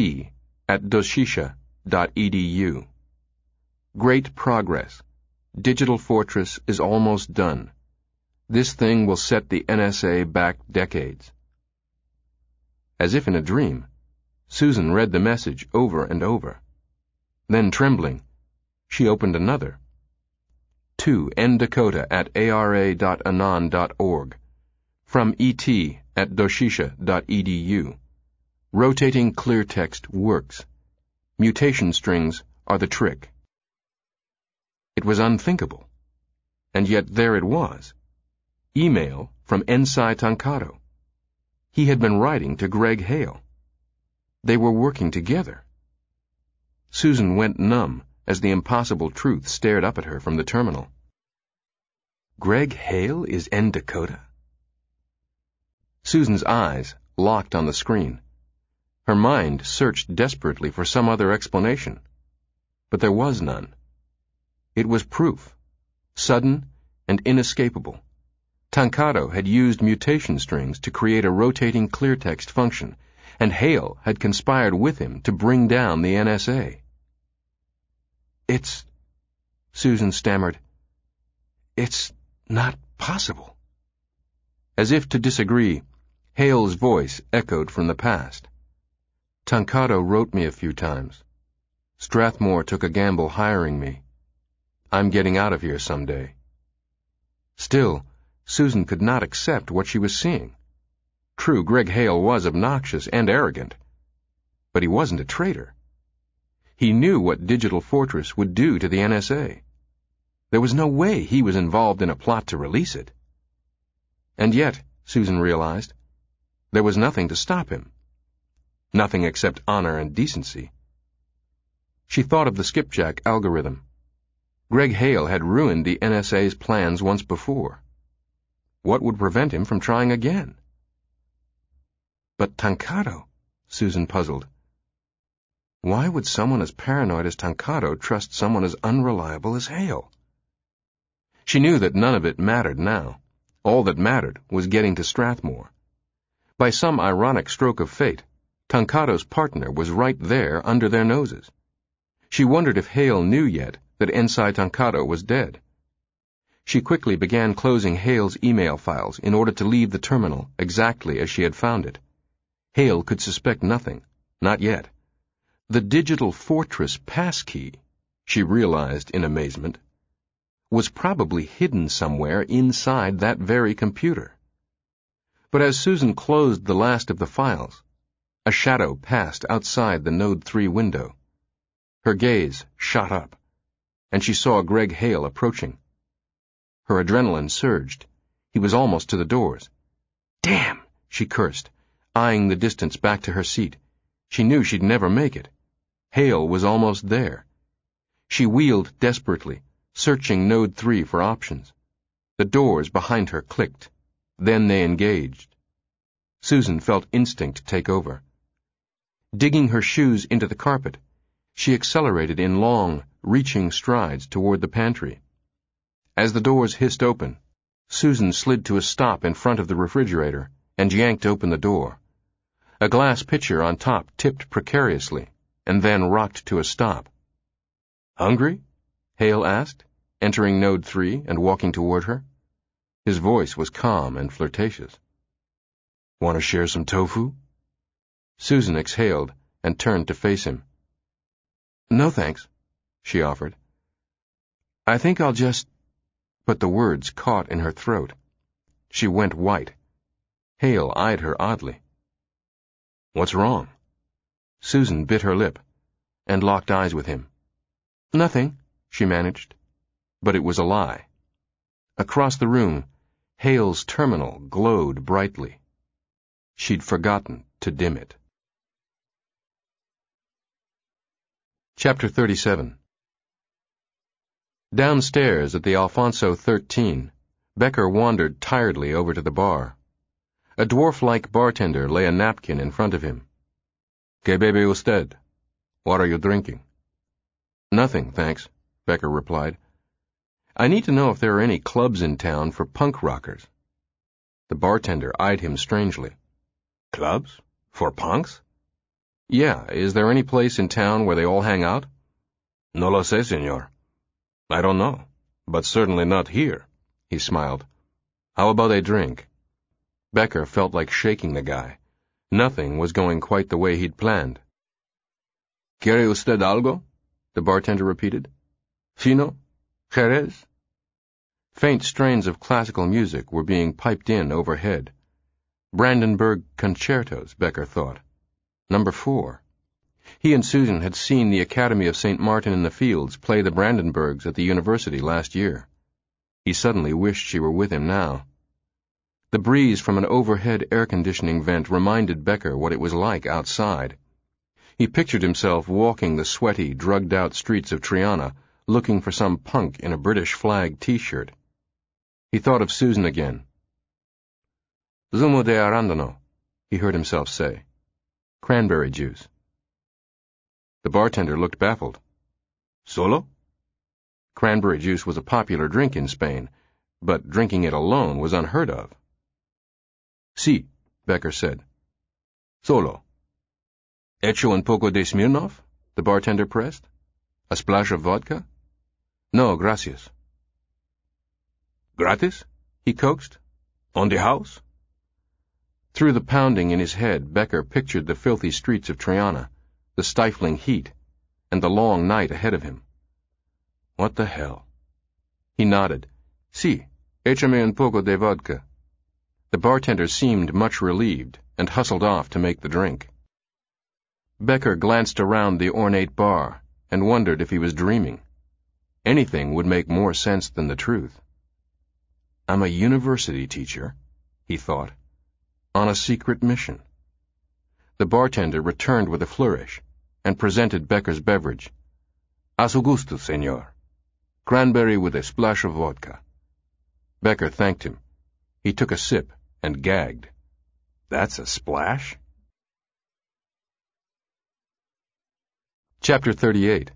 [SPEAKER 2] et@doshisha.edu. Great progress. Digital Fortress is almost done. This thing will set the NSA back decades." As if in a dream, Susan read the message over and over. Then, trembling, she opened another. "To ndakota@ara.anon.org, from et@doshisha.edu. Rotating clear text works. Mutation strings are the trick." It was unthinkable. And yet there it was. Email from Ensai Tancado. He had been writing to Greg Hale. They were working together. Susan went numb as the impossible truth stared up at her from the terminal. Greg Hale is Ndakota? Susan's eyes locked on the screen. Her mind searched desperately for some other explanation, but there was none. It was proof, sudden and inescapable. Tancado had used mutation strings to create a rotating cleartext function, and Hale had conspired with him to bring down the NSA. Susan stammered, "It's not possible." As if to disagree, Hale's voice echoed from the past. "Tancado wrote me a few times. Strathmore took a gamble hiring me. I'm getting out of here someday." Still, Susan could not accept what she was seeing. True, Greg Hale was obnoxious and arrogant, but he wasn't a traitor. He knew what Digital Fortress would do to the NSA. There was no way he was involved in a plot to release it. And yet, Susan realized, there was nothing to stop him. Nothing except honor and decency. She thought of the skipjack algorithm. Greg Hale had ruined the NSA's plans once before. What would prevent him from trying again? But Tancado, Susan puzzled. Why would someone as paranoid as Tancado trust someone as unreliable as Hale? She knew that none of it mattered now. All that mattered was getting to Strathmore. By some ironic stroke of fate, Tancado's partner was right there under their noses. She wondered if Hale knew yet that Ensai Tancado was dead. She quickly began closing Hale's email files in order to leave the terminal exactly as she had found it. Hale could suspect nothing, not yet. The Digital Fortress passkey, she realized in amazement, was probably hidden somewhere inside that very computer. But as Susan closed the last of the files, a shadow passed outside the Node 3 window. Her gaze shot up, and she saw Greg Hale approaching. Her adrenaline surged. He was almost to the doors. Damn, she cursed, eyeing the distance back to her seat. She knew she'd never make it. Hale was almost there. She wheeled desperately, searching Node 3 for options. The doors behind her clicked. Then they engaged. Susan felt instinct take over. Digging her shoes into the carpet, she accelerated in long, reaching strides toward the pantry. As the doors hissed open, Susan slid to a stop in front of the refrigerator and yanked open the door. A glass pitcher on top tipped precariously and then rocked to a stop. "Hungry?" Hale asked, entering Node 3 and walking toward her. His voice was calm and flirtatious. "Want to share some tofu?" Susan exhaled and turned to face him. "No, thanks," she offered. "I think I'll just—" But the words caught in her throat. She went white. Hale eyed her oddly. "What's wrong?" Susan bit her lip and locked eyes with him. "Nothing," she managed. But it was a lie. Across the room, Hale's terminal glowed brightly. She'd forgotten to dim it. Chapter 37. Downstairs at the Alfonso 13, Becker wandered tiredly over to the bar. A dwarf-like bartender lay a napkin in front of him. "¿Qué bebe usted? What are you drinking?" "Nothing, thanks," Becker replied. "I need to know if there are any clubs in town for punk rockers." The bartender eyed him strangely. "Clubs? For punks?" "Yeah, is there any place in town where they all hang out?" "No lo sé, señor. I don't know, but certainly not here," he smiled. "How about a drink?" Becker felt like shaking the guy. Nothing was going quite the way he'd planned. "Quiere usted algo?" the bartender repeated. "Fino? Jerez?" Faint strains of classical music were being piped in overhead. Brandenburg concertos, Becker thought. Number 4. He and Susan had seen the Academy of St. Martin in the Fields play the Brandenburgs at the university last year. He suddenly wished she were with him now. The breeze from an overhead air-conditioning vent reminded Becker what it was like outside. He pictured himself walking the sweaty, drugged-out streets of Triana, looking for some punk in a British flag T-shirt. He thought of Susan again. "Zumo de arándano," he heard himself say. "Cranberry juice." The bartender looked baffled. "Solo?" Cranberry juice was a popular drink in Spain, but drinking it alone was unheard of. "Sí," Becker said. "Solo." "Hecho un poco de Smirnoff?" the bartender pressed. "A splash of vodka?" "No, gracias." "Gratis?" he coaxed. "On the house?" Through the pounding in his head, Becker pictured the filthy streets of Triana, the stifling heat, and the long night ahead of him. What the hell? He nodded. "Sí, échame un poco de vodka." The bartender seemed much relieved and hustled off to make the drink. Becker glanced around the ornate bar and wondered if he was dreaming. Anything would make more sense than the truth. "I'm a university teacher," he thought, "on a secret mission." The bartender returned with a flourish and presented Becker's beverage. "A su gusto, señor. Cranberry with a splash of vodka." Becker thanked him. He took a sip and gagged. "That's a splash?" Chapter 38.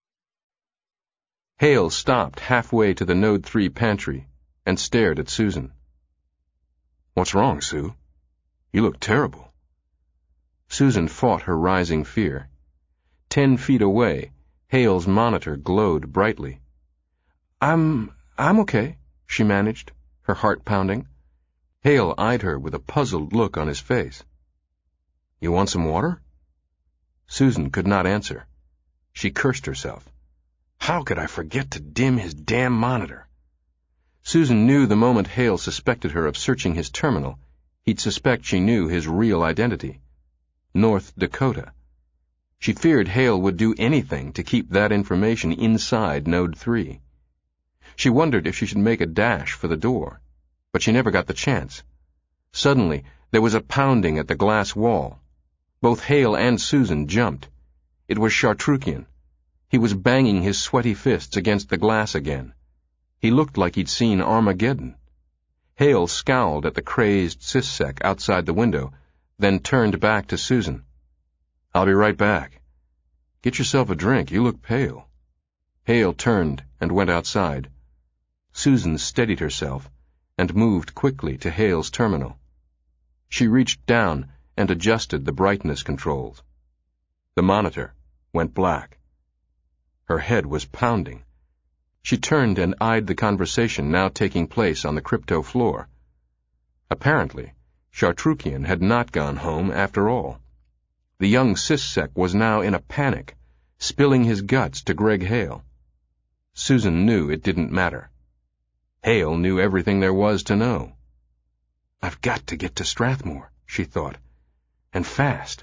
[SPEAKER 2] Hale stopped halfway to the Node 3 pantry and stared at Susan.
[SPEAKER 3] "What's wrong, Sue? You look terrible."
[SPEAKER 2] Susan fought her rising fear. 10 feet away, Hale's monitor glowed brightly. I'm okay," she managed, her heart pounding. Hale eyed her with a puzzled look on his face.
[SPEAKER 3] "You want some water?"
[SPEAKER 2] Susan could not answer. She cursed herself. How could I forget to dim his damn monitor? Susan knew the moment Hale suspected her of searching his terminal, he'd suspect she knew his real identity. North Dakota. She feared Hale would do anything to keep that information inside Node 3. She wondered if she should make a dash for the door, but she never got the chance. Suddenly, there was a pounding at the glass wall. Both Hale and Susan jumped. It was Chartrukian. He was banging his sweaty fists against the glass again. He looked like he'd seen Armageddon. Hale scowled at the crazed syssec outside the window, then turned back to Susan.
[SPEAKER 3] "I'll be right back. Get yourself a drink. You look pale."
[SPEAKER 2] Hale turned and went outside. Susan steadied herself and moved quickly to Hale's terminal. She reached down and adjusted the brightness controls. The monitor went black. Her head was pounding. She turned and eyed the conversation now taking place on the crypto floor. Apparently, Chartrukian had not gone home after all. The young syssec was now in a panic, spilling his guts to Greg Hale. Susan knew it didn't matter. Hale knew everything there was to know. I've got to get to Strathmore, she thought, and fast.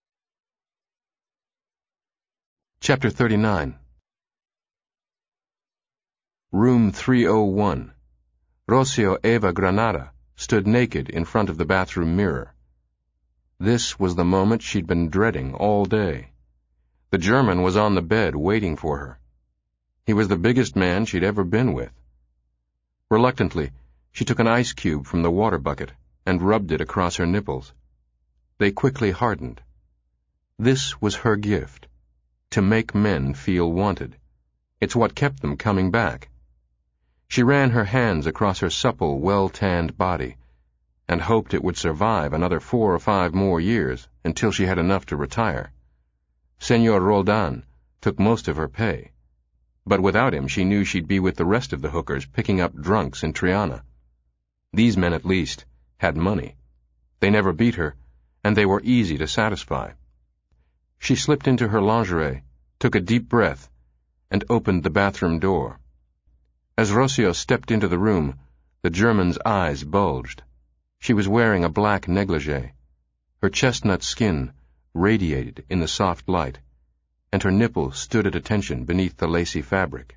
[SPEAKER 2] Chapter 39. Room 301. Rocio Eva Granada stood naked in front of the bathroom mirror. This was the moment she'd been dreading all day. The German was on the bed waiting for her. He was the biggest man she'd ever been with. Reluctantly, she took an ice cube from the water bucket and rubbed it across her nipples. They quickly hardened. This was her gift, to make men feel wanted. It's what kept them coming back. She ran her hands across her supple, well-tanned body and hoped it would survive another 4 or 5 more years until she had enough to retire. Senor Roldan took most of her pay, but without him she knew she'd be with the rest of the hookers picking up drunks in Triana. These men, at least, had money. They never beat her, and they were easy to satisfy. She slipped into her lingerie, took a deep breath, and opened the bathroom door. As Rocio stepped into the room, the German's eyes bulged. She was wearing a black negligee. Her chestnut skin radiated in the soft light, and her nipples stood at attention beneath the lacy fabric.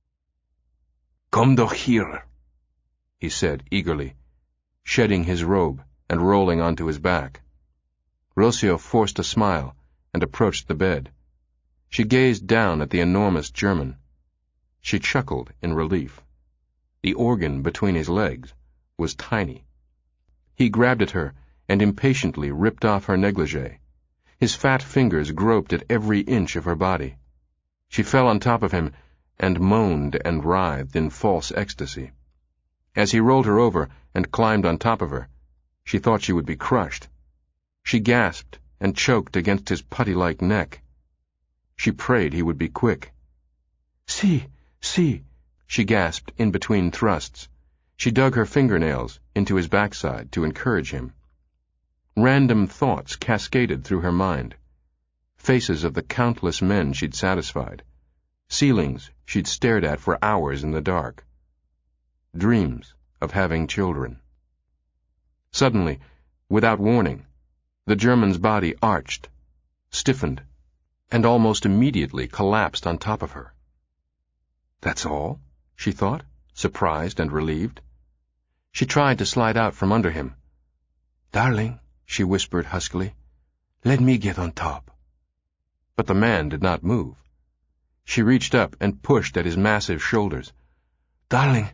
[SPEAKER 2] "Come doch hier," he said eagerly, shedding his robe and rolling onto his back. Rocio forced a smile and approached the bed. She gazed down at the enormous German. She chuckled in relief. The organ between his legs was tiny. He grabbed at her and impatiently ripped off her negligee. His fat fingers groped at every inch of her body. She fell on top of him and moaned and writhed in false ecstasy. As he rolled her over and climbed on top of her, she thought she would be crushed. She gasped and choked against his putty-like neck. She prayed he would be quick. "See, she gasped in between thrusts. She dug her fingernails into his backside to encourage him. Random thoughts cascaded through her mind. Faces of the countless men she'd satisfied. Ceilings she'd stared at for hours in the dark. Dreams of having children. Suddenly, without warning, the German's body arched, stiffened, and almost immediately collapsed on top of her. That's all, she thought, surprised and relieved. She tried to slide out from under him. "Darling," she whispered huskily, "let me get on top." But the man did not move. She reached up and pushed at his massive shoulders. "Darling,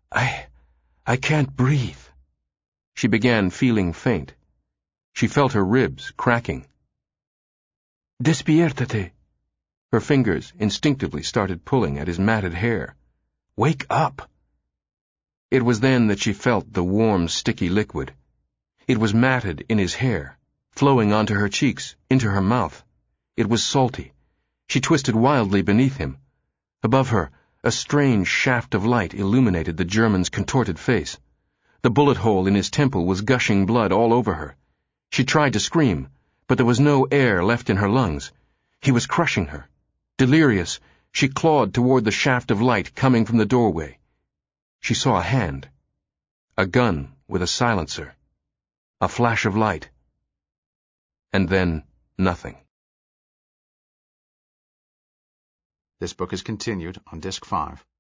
[SPEAKER 2] I can't breathe." She began feeling faint. She felt her ribs cracking. "Despiértate," Her fingers instinctively started pulling at his matted hair. "Wake up!" It was then that she felt the warm, sticky liquid. It was matted in his hair, flowing onto her cheeks, into her mouth. It was salty. She twisted wildly beneath him. Above her, a strange shaft of light illuminated the German's contorted face. The bullet hole in his temple was gushing blood all over her. She tried to scream, but there was no air left in her lungs. He was crushing her. Delirious, she clawed toward the shaft of light coming from the doorway. She saw a hand. A gun with a silencer. A flash of light. And then nothing.
[SPEAKER 4] This book is continued on Disc 5.